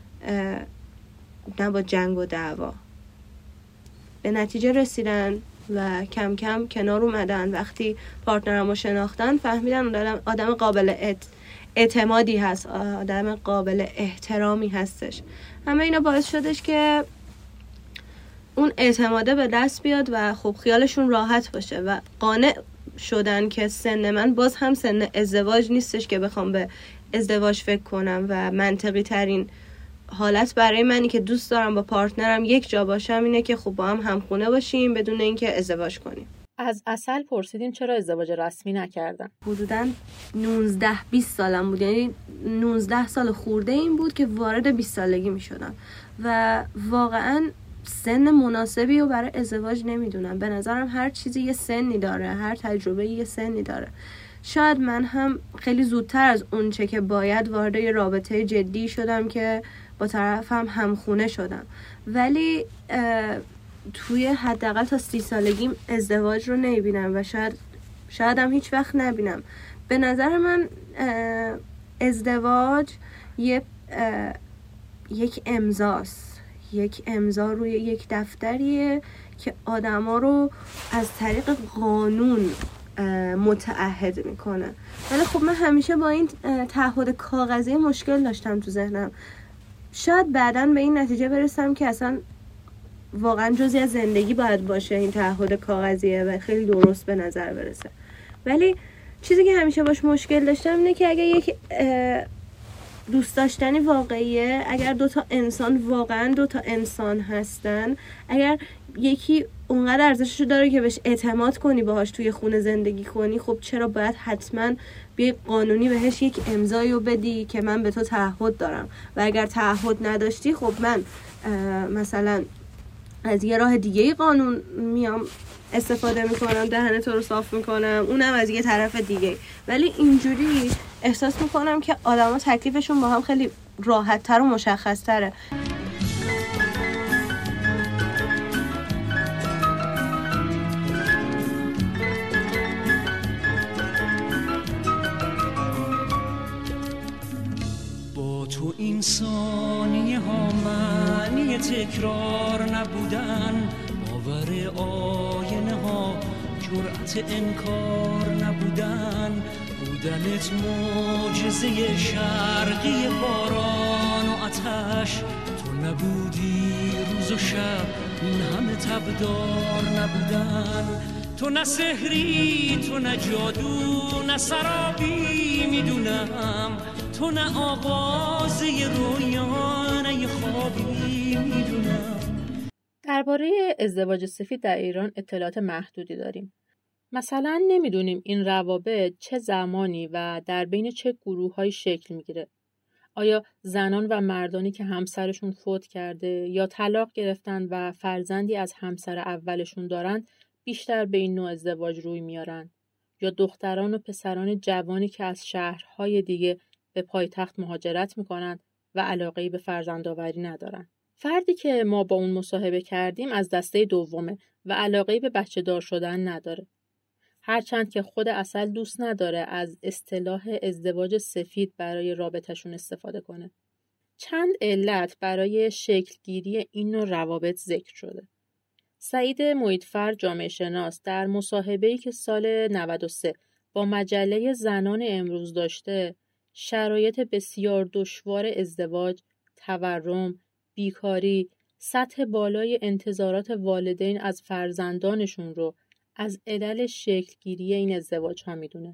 نه با جنگ و دعوا. به نتیجه رسیدن و کم کم کنار اومدن. وقتی پارتنرم رو شناختن فهمیدن آدم قابل اعتمادی هست، آدم قابل احترامی هستش. همه اینا باعث شدش که اون اعتماده به دست بیاد و خب خیالشون راحت باشه و قانع شدن که سن من باز هم سن ازدواج نیستش که بخوام به ازدواج فکر کنم و منطقی ترین حالت برای منی که دوست دارم با پارتنرم یک جا باشم اینه که خب با هم همخونه باشیم بدون اینکه ازدواج کنیم. از عسل پرسیدین چرا ازدواج رسمی نکردن؟ حدوداً 19-20 سالم بود، یعنی 19 سال خورده این بود که وارد 20 سالگی می شدم و واقعاً سن مناسبی رو برای ازدواج نمیدونم. به نظرم هر چیزی یه سنی داره، هر تجربه یه سنی داره. شاید من هم خیلی زودتر از اونچه که باید وارد یه رابطه جدی شدم که با طرفم همخونه شدم، ولی توی حداقل تا 30 سالگیم ازدواج رو نمیبینم و شاید هم هیچ وقت نبینم. به نظر من ازدواج یک امضاست، یک امضا روی یک دفتریه که آدما رو از طریق قانون متعهد میکنه. ولی خب من همیشه با این تعهد کاغذی مشکل داشتم تو ذهنم. شاید بعداً به این نتیجه برسم که اصلا واقعا جزئی از زندگی باید باشه این تعهد کاغذیه و خیلی درست به نظر برسه. ولی چیزی که همیشه باش مشکل داشتم اینه که اگه یک دوست داشتنی واقعیه، اگر دوتا انسان واقعا دوتا انسان هستن، اگر یکی اونقدر ارزششو داره که بهش اعتماد کنی، باهاش توی خونه زندگی کنی، خب چرا باید حتما بیای قانونی بهش یک امضایی رو بدی که من به تو تعهد دارم؟ و اگر تعهد نداشتی، خب من مثلا از یه راه دیگه قانون میام استفاده میکنم، دهن تو رو صاف میکنم، اونم از یه طرف دیگه. ولی اینجوری احساس میکنم که آدما تکلیفشون با هم خیلی راحت تر و مشخص تره. با تو این ثانیه ها معنی تکرار نبودن، باور آینه ها جرأت انکار نبودن، بودنت معجزه شرقی باران و آتش، تو نبودی روز و شب این همه تبدار نبودن، تو نه سحری، تو نه جادو، نه سرابی میدونم، تو نه آغاز رویا، نه خوابی میدونم. درباره ازدواج سفید در ایران اطلاعات محدودی داریم. مثلا نمیدونیم این روابط چه زمانی و در بین چه گروه‌هایی شکل میگیره. آیا زنان و مردانی که همسرشون فوت کرده یا طلاق گرفتن و فرزندی از همسر اولشون دارن بیشتر به این نوع ازدواج روی میارن؟ یا دختران و پسران جوانی که از شهرهای دیگه به پایتخت مهاجرت میکنن و علاقه‌ای به فرزندآوری ندارن؟ فردی که ما با اون مصاحبه کردیم از دسته دومه و علاقه‌ای به بچه دار شدن نداره. هرچند که خود اصل دوست نداره از اصطلاح ازدواج سفید برای رابطه‌شون استفاده کنه. چند علت برای شکلگیری این نوع روابط ذکر شده. سعید محیطفر جامعه شناس در مصاحبه‌ای که سال 93 با مجله زنان امروز داشته، شرایط بسیار دشوار ازدواج، تورم، بیکاری، سطح بالای انتظارات والدین از فرزندانشون رو از علل شکلگیری این ازدواج ها میدونه.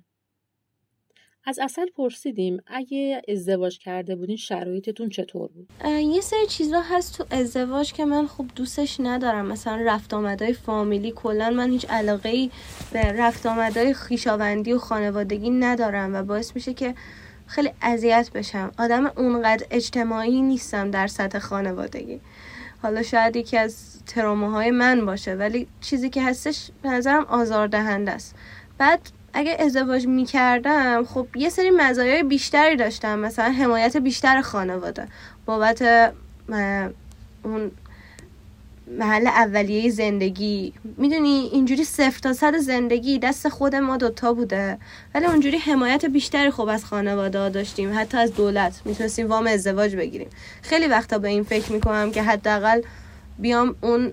از اصل پرسیدیم اگه ازدواج کرده بودین شرایطتون چطور بود؟ یه سری چیزا هست تو ازدواج که من خوب دوستش ندارم. مثلا رفت آمدهای فامیلی، کلا من هیچ علاقه‌ای به رفت آمدهای خویشاوندی و خانوادگی ندارم و باعث میشه که خیلی اذیت بشم. آدم اونقدر اجتماعی نیستم در سطح خانوادگی. حالا شاید یکی از تروماهای من باشه، ولی چیزی که هستش به نظرم آزاردهنده است. بعد اگه ازدواج میکردم خب یه سری مزایای بیشتری داشتم، مثلا حمایت بیشتر خانواده بابت اون محل اولیه زندگی. میدونی اینجوری 0 تا 100 زندگی دست خود ما دوتا بوده، ولی اونجوری حمایت بیشتری خب از خانواده ها داشتیم، حتی از دولت میتونستیم وام ازدواج بگیریم. خیلی وقتا به این فکر میکنم که حداقل بیام اون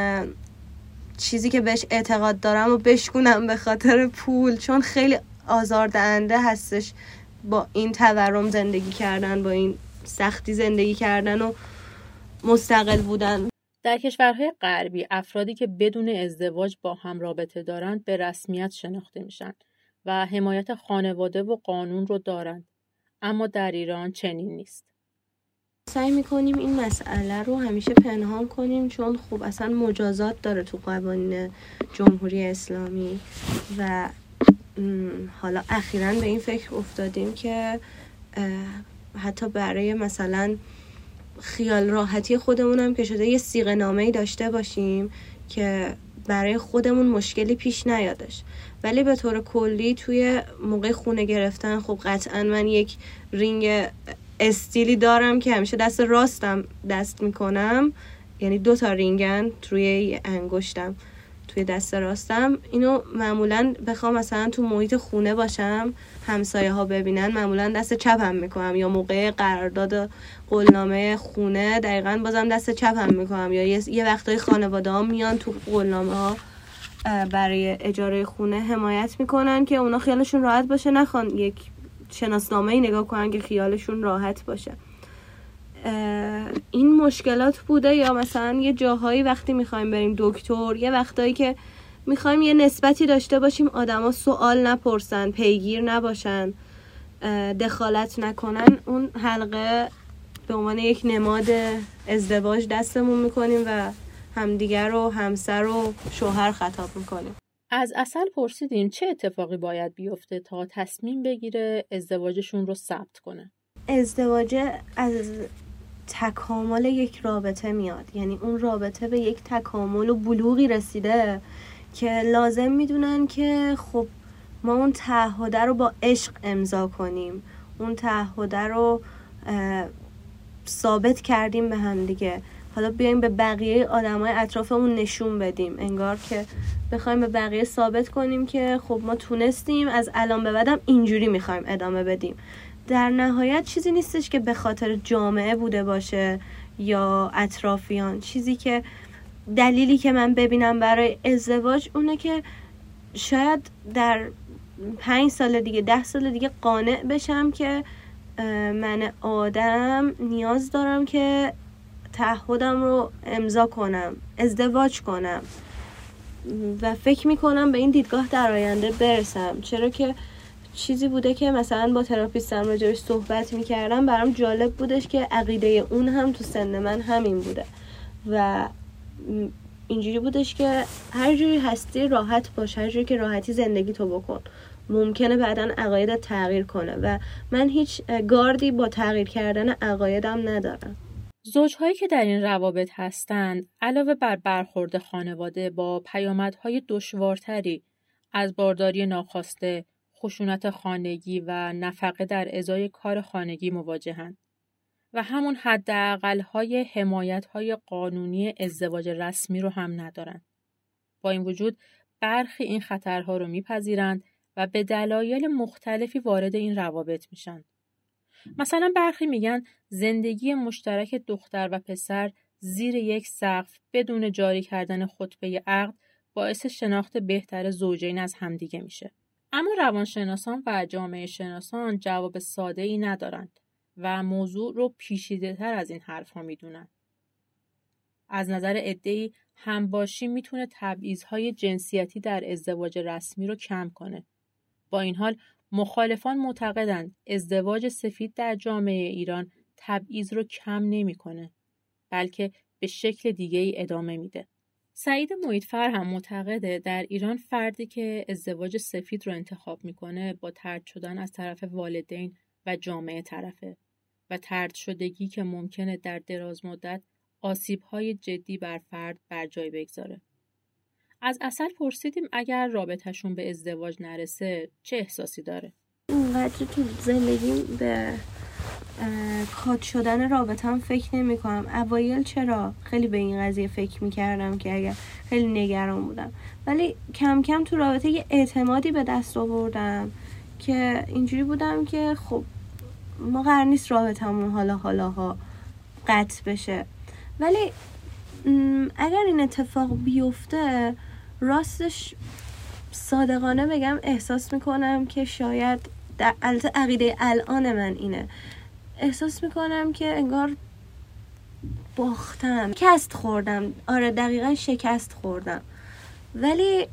چیزی که بهش اعتقاد دارم و بشکنم به خاطر پول، چون خیلی آزاردهنده هستش با این تورم زندگی کردن، با این سختی زندگی کردن و مستقل بودن. در کشورهای غربی افرادی که بدون ازدواج با هم رابطه دارند به رسمیت شناخته میشن و حمایت خانواده و قانون رو دارند، اما در ایران چنین نیست. سعی میکنیم این مسئله رو همیشه پنهان کنیم، چون خب اصلا مجازات داره تو قوانین جمهوری اسلامی و حالا اخیراً به این فکر افتادیم که حتی برای مثلا خیال راحتی خودمونم که شده یه صیغه نامه‌ای داشته باشیم که برای خودمون مشکلی پیش نیادش. ولی به طور کلی توی موقع خونه گرفتن خب قطعا من یک رینگ استیلی دارم که همیشه دست راستم دست میکنم، یعنی 2 تا رینگن روی انگشتم توی دست راستم. اینو معمولا بخوام مثلا تو محیط خونه باشم همسایه ها ببینن معمولا دست چپم میکنم، یا موقع قرارداد قولنامه خونه دقیقاً بازم دست چپم میکنم، یا یه وقتای خانواده ها میان تو قولنامه ها برای اجاره خونه حمایت میکنن که اونا خیالشون راحت باشه، نخوان یک شناسنامه‌ای نگاه کنن که خیالشون راحت باشه. این مشکلات بوده. یا مثلا یه جاهایی وقتی میخوایم بریم دکتر، یه وقتایی که میخوایم یه نسبتی داشته باشیم آدما سوال نپرسن، پیگیر نباشن، دخالت نکنن، اون حلقه به عنوان یک نماد ازدواج دستمون میکنیم و همدیگر رو همسر و شوهر خطاب میکنیم. از عسل پرسیدیم چه اتفاقی باید بیفته تا تصمیم بگیره ازدواجشون رو ثبت کنه. ازدواج از تکامل یک رابطه میاد، یعنی اون رابطه به یک تکامل و بلوغی رسیده که لازم میدونن که خب ما اون تعهد رو با عشق امضا کنیم، اون تعهد رو ثابت کردیم به هم دیگه، حالا بیایم به بقیه آدمای اطرافمون نشون بدیم، انگار که بخوایم به بقیه ثابت کنیم که خب ما تونستیم، از الان به بعدم اینجوری میخوایم ادامه بدیم. در نهایت چیزی نیستش که به خاطر جامعه بوده باشه یا اطرافیان. چیزی که دلیلی که من ببینم برای ازدواج اونه که شاید در 5 سال دیگه 10 سال دیگه قانع بشم که من آدم نیاز دارم که تعهدم رو امضا کنم، ازدواج کنم و فکر میکنم به این دیدگاه در آینده برسم. چرا که چیزی بوده که مثلا با تراپیستم راجعش صحبت میکردم، برام جالب بودش که عقیده اون هم تو سن من همین بوده و اینجوری بودش که هر جوری هستی راحت باش، هر جوری که راحتی زندگی تو بکن، ممکنه بعداً عقایدت تغییر کنه و من هیچ گاردی با تغییر کردن عقایدم ندارم. زوجهایی که در این روابط هستند علاوه بر برخورد خانواده با پیامدهای دشوارتری از بارداری ناخواسته، خشونت خانگی و نفقه در ازای کار خانگی مواجهند و همون حداقل‌های حمایت‌های قانونی ازدواج رسمی رو هم ندارند. با این وجود برخی این خطرها رو میپذیرند و به دلایل مختلفی وارد این روابط میشن. مثلا برخی میگن زندگی مشترک دختر و پسر زیر یک سقف بدون جاری کردن خطبه عقد باعث شناخت بهتر زوجین از همدیگه میشه. اما روانشناسان و جامعه شناسان جواب ساده‌ای ندارند و موضوع رو پیچیده‌تر از این حرف‌ها میدونن. از نظر عده‌ای همباشی میتونه تبعیض‌های جنسیتی در ازدواج رسمی رو کم کنه. با این حال مخالفان معتقدند ازدواج سفید در جامعه ایران تبعیض رو کم نمی‌کنه، بلکه به شکل دیگه‌ای ادامه میده. سعید محیط‌فر هم معتقده در ایران فردی که ازدواج سفید رو انتخاب میکنه با طرد شدن از طرف والدین و جامعه طرفه و طرد شدگی که ممکنه در دراز مدت آسیب‌های جدی بر فرد بر جای بگذاره. از عسل پرسیدیم اگر رابطه‌شون به ازدواج نرسه چه احساسی داره؟ اونقدر تو زندگیم به کات شدن رابطه‌ام فکر نمی‌کنم. اوایل چرا خیلی به این قضیه فکر می‌کردم که اگر خیلی نگران بودم، ولی کم کم تو رابطه یه اعتمادی به دست آوردم که اینجوری بودم که خب ما قرار نیست رابطه‌مون حالاها قطع بشه، ولی اگر این اتفاق بیفته راستش صادقانه بگم احساس میکنم که شاید البته عقیده الان من اینه، احساس میکنم که انگار باختم، شکست خوردم. آره دقیقا شکست خوردم. ولی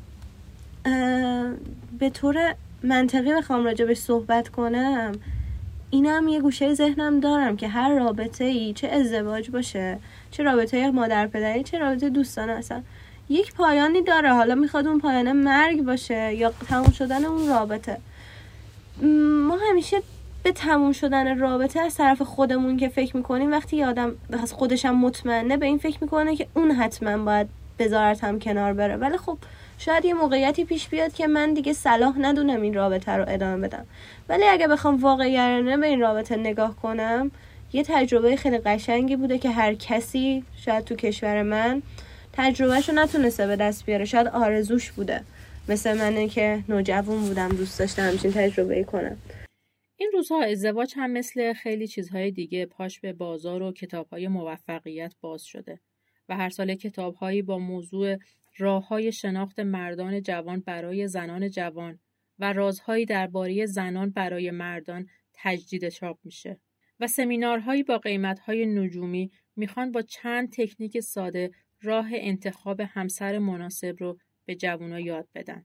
به طور منطقی بخوام راجبش صحبت کنم، اینم یه گوشه ذهنم دارم که هر رابطه ای، چه ازدواج باشه، چه رابطه مادر پدری، چه رابطه دوستانه، اصلا یک پایانی داره. حالا میخواد اون پایانه مرگ باشه یا تموم شدن اون رابطه. ما همیشه به تموم شدن رابطه از طرف خودمون که فکر میکنیم، وقتی یه آدم از خودش هم مطمئنه به این فکر میکنه که اون حتما باید بذارت هم کنار بره. ولی خب شاید یه موقعیتی پیش بیاد که من دیگه صلاح ندونم این رابطه رو ادامه بدم. ولی اگه بخوام واقعی‌گرایانه به این رابطه نگاه کنم، یه تجربه خیلی قشنگی بوده که هر کسی شاید تو کشور من تجربهشو نتونسته به دست بیاره، شاید آرزوش بوده. مثل منه که نوجوان بودم دوست داشتم همچین تجربه‌ای کنم. این روزها ازدواج هم مثل خیلی چیزهای دیگه پاش به بازار و کتاب‌های موفقیت باز شده و هر سال کتاب‌هایی با موضوع راه‌های شناخت مردان جوان برای زنان جوان و رازهایی درباره زنان برای مردان تجدید چاپ میشه و سمینارهایی با قیمت‌های نجومی میخوان با چند تکنیک ساده راه انتخاب همسر مناسب رو به جوونا یاد بدن.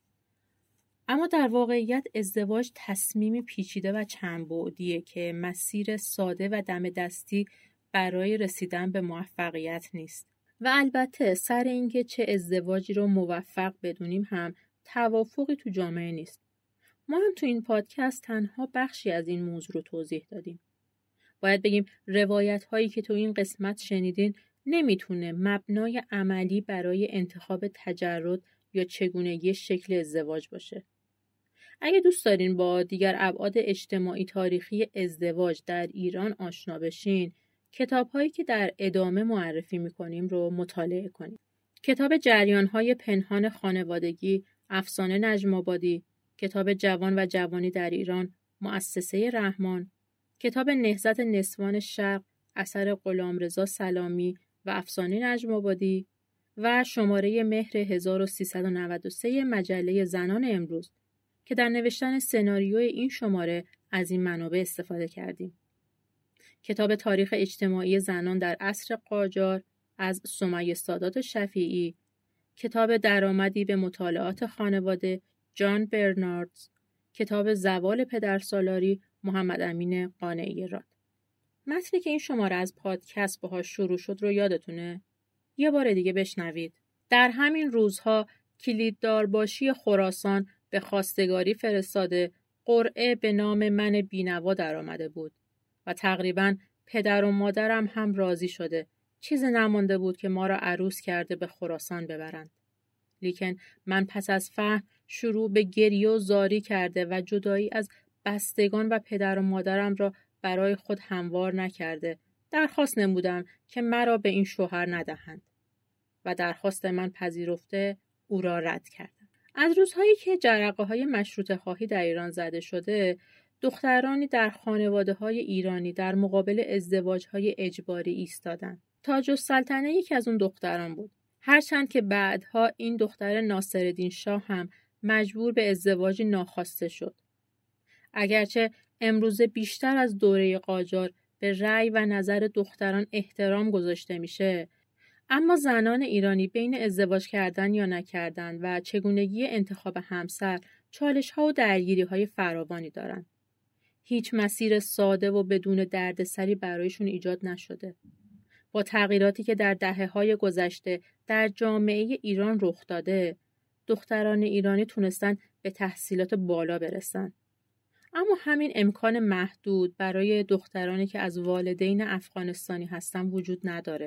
اما در واقعیت ازدواج تصمیمی پیچیده و چند بعدیه که مسیر ساده و دم دستی برای رسیدن به موفقیت نیست. و البته سر اینکه چه ازدواجی رو موفق بدونیم هم توافقی تو جامعه نیست. ما هم تو این پادکست تنها بخشی از این موضوع رو توضیح دادیم. باید بگیم روایت هایی که تو این قسمت شنیدین نمیتونه مبنای عملی برای انتخاب تجرد یا چگونگی شکل ازدواج باشه. اگه دوست دارین با دیگر ابعاد اجتماعی تاریخی ازدواج در ایران آشنا بشین، کتاب‌هایی که در ادامه معرفی می‌کنیم رو مطالعه کنید. کتاب جریان‌های پنهان خانوادگی، افسانه نجم‌آبادی، کتاب جوان و جوانی در ایران، مؤسسه رحمان، کتاب نهضت نسوان شرق، اثر غلامرضا سلامی و افسانه نجم‌آبادی و شماره مهر 1393 مجله زنان امروز که در نوشتن سناریوی این شماره از این منابع استفاده کردیم. کتاب تاریخ اجتماعی زنان در عصر قاجار از سمیه سادات شفیعی، کتاب درآمدی به مطالعات خانواده جان برناردز، کتاب زوال پدرسالاری محمد امین قانعی راد. متنی که این شماره از پادکست باهاش شروع شد رو یادتونه؟ یه بار دیگه بشنوید. در همین روزها کلیددارباشی خراسان به خواستگاری فرستاده قرعه به نام من بینوا در آمده بود و تقریباً پدر و مادرم هم راضی شده. چیز نمانده بود که ما را عروس کرده به خراسان ببرند. لیکن من پس از فهم شروع به گریه و زاری کرده و جدایی از بستگان و پدر و مادرم را برای خود هموار نکرده درخواست نمودم که مرا به این شوهر ندهند و درخواست من پذیرفته او را رد کردم. از روزهایی که جرقه‌های مشروطه خواهی در ایران زده شده، دخترانی در خانواده‌های ایرانی در مقابل ازدواج‌های اجباری ایستادند. تاج السلطنه یکی از اون دختران بود. هرچند که بعدها این دختر ناصرالدین شاه هم مجبور به ازدواجی ناخواسته شد. اگرچه امروزه بیشتر از دوره قاجار به رأی و نظر دختران احترام گذاشته میشه، اما زنان ایرانی بین ازدواج کردن یا نکردن و چگونگی انتخاب همسر چالش‌ها و درگیری‌های فراوانی دارند. هیچ مسیر ساده و بدون دردسری برایشون ایجاد نشده. با تغییراتی که در دهه‌های گذشته در جامعه ایران رخ داده، دختران ایرانی تونستن به تحصیلات بالا برسن. اما همین امکان محدود برای دخترانی که از والدین افغانستانی هستن وجود نداره.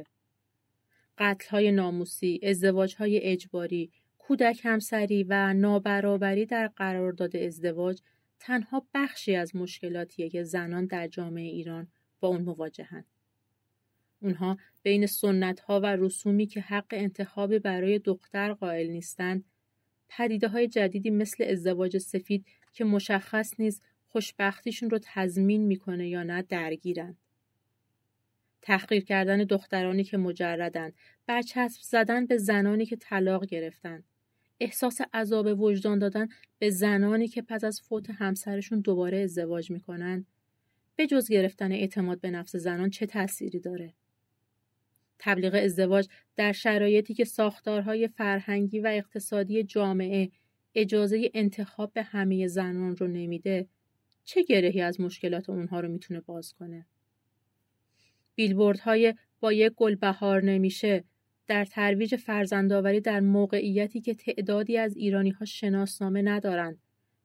قتل‌های ناموسی، ازدواج‌های اجباری، کودک همسری و نابرابری در قرارداد ازدواج تنها بخشی از مشکلاتیه که زنان در جامعه ایران با اون مواجهند. اونها بین سنت‌ها و رسومی که حق انتخابی برای دختر قائل نیستند، پدیده‌های جدیدی مثل ازدواج سفید که مشخص نیست خوشبختیشون رو تضمین میکنه یا نه درگیرند. تحقیر کردن دخترانی که مجردند، برچسب زدن به زنانی که طلاق گرفتند، احساس عذاب وجدان دادن به زنانی که پس از فوت همسرشون دوباره ازدواج میکنند، به جز گرفتن اعتماد به نفس زنان چه تأثیری داره؟ تبلیغ ازدواج در شرایطی که ساختارهای فرهنگی و اقتصادی جامعه اجازه انتخاب به همه زنان رو نمیده، چه گرهی از مشکلات اونها رو میتونه باز کنه؟ بیلبوردهای با یک گل بهار نمیشه در ترویج فرزندآوری در موقعیتی که تعدادی از ایرانی‌ها شناسنامه ندارند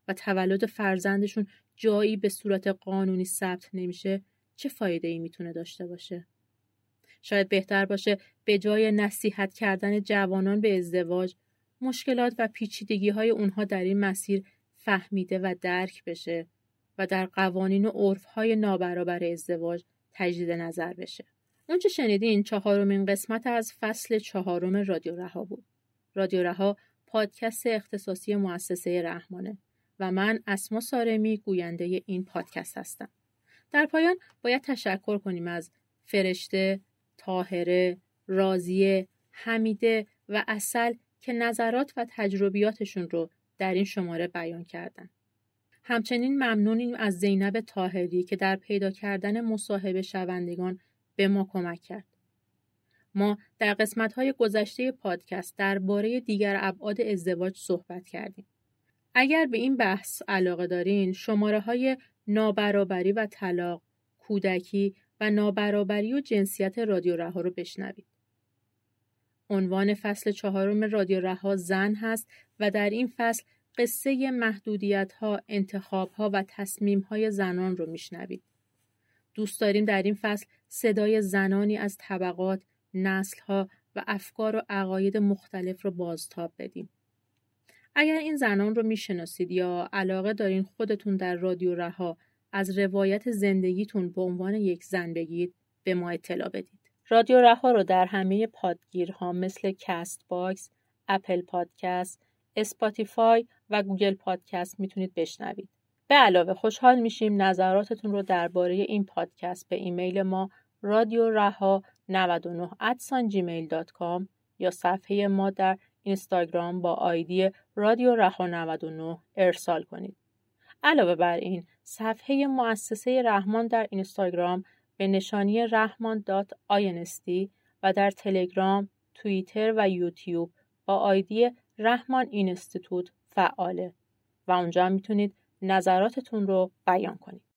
و تولد فرزندشون جایی به صورت قانونی ثبت نمیشه، چه فایده‌ای میتونه داشته باشه؟ شاید بهتر باشه به جای نصیحت کردن جوانان به ازدواج، مشکلات و پیچیدگی‌های اونها در این مسیر فهمیده و درک بشه و در قوانین و عرف‌های نابرابر ازدواج تجدید نظر بشه. اونچه شنیدین 4مین قسمت از فصل 4 رادیو رها بود. رادیو رها پادکست اختصاصی مؤسسه رحمانه و من اسما سارمی گوینده این پادکست هستم. در پایان باید تشکر کنیم از فرشته، طاهره، راضیه، حمیده و عسل که نظرات و تجربیاتشون رو در این شماره بیان کردن. همچنین ممنونیم از زینب طاهری که در پیدا کردن مصاحبه شوندگان به ما کمک کرد. ما در قسمت‌های گذشته پادکست درباره دیگر ابعاد ازدواج صحبت کردیم. اگر به این بحث علاقه دارین، شماره‌های نابرابری و طلاق، کودکی و نابرابری و جنسیت رادیو رها رو بشنوید. عنوان فصل 4 رادیو رها زن هست و در این فصل قصه محدودیت‌ها، انتخاب‌ها و تصمیم‌های زنان رو میشنوید. دوست داریم در این فصل صدای زنانی از طبقات، نسل‌ها و افکار و عقاید مختلف رو بازتاب بدیم. اگر این زنان رو میشناسید یا علاقه دارین خودتون در رادیو رها از روایت زندگیتون به عنوان یک زن بگید، به ما اطلاع بدید. رادیو رها رو در همه پادگیرها مثل کست باکس، اپل پادکست، اسپاتیفای و گوگل پادکست میتونید بشنوید. به علاوه خوشحال میشیم نظراتتون رو درباره این پادکست به ایمیل ما radioraha99@gmail.com یا صفحه ما در اینستاگرام با آیدی رادیو رها 99 ارسال کنید. علاوه بر این، صفحه مؤسسه رحمان در اینستاگرام به نشانی rahman.inst و در تلگرام، توییتر و یوتیوب با آیدی رحمان اینستیتوت فعاله و اونجا میتونید نظراتتون رو بیان کنید.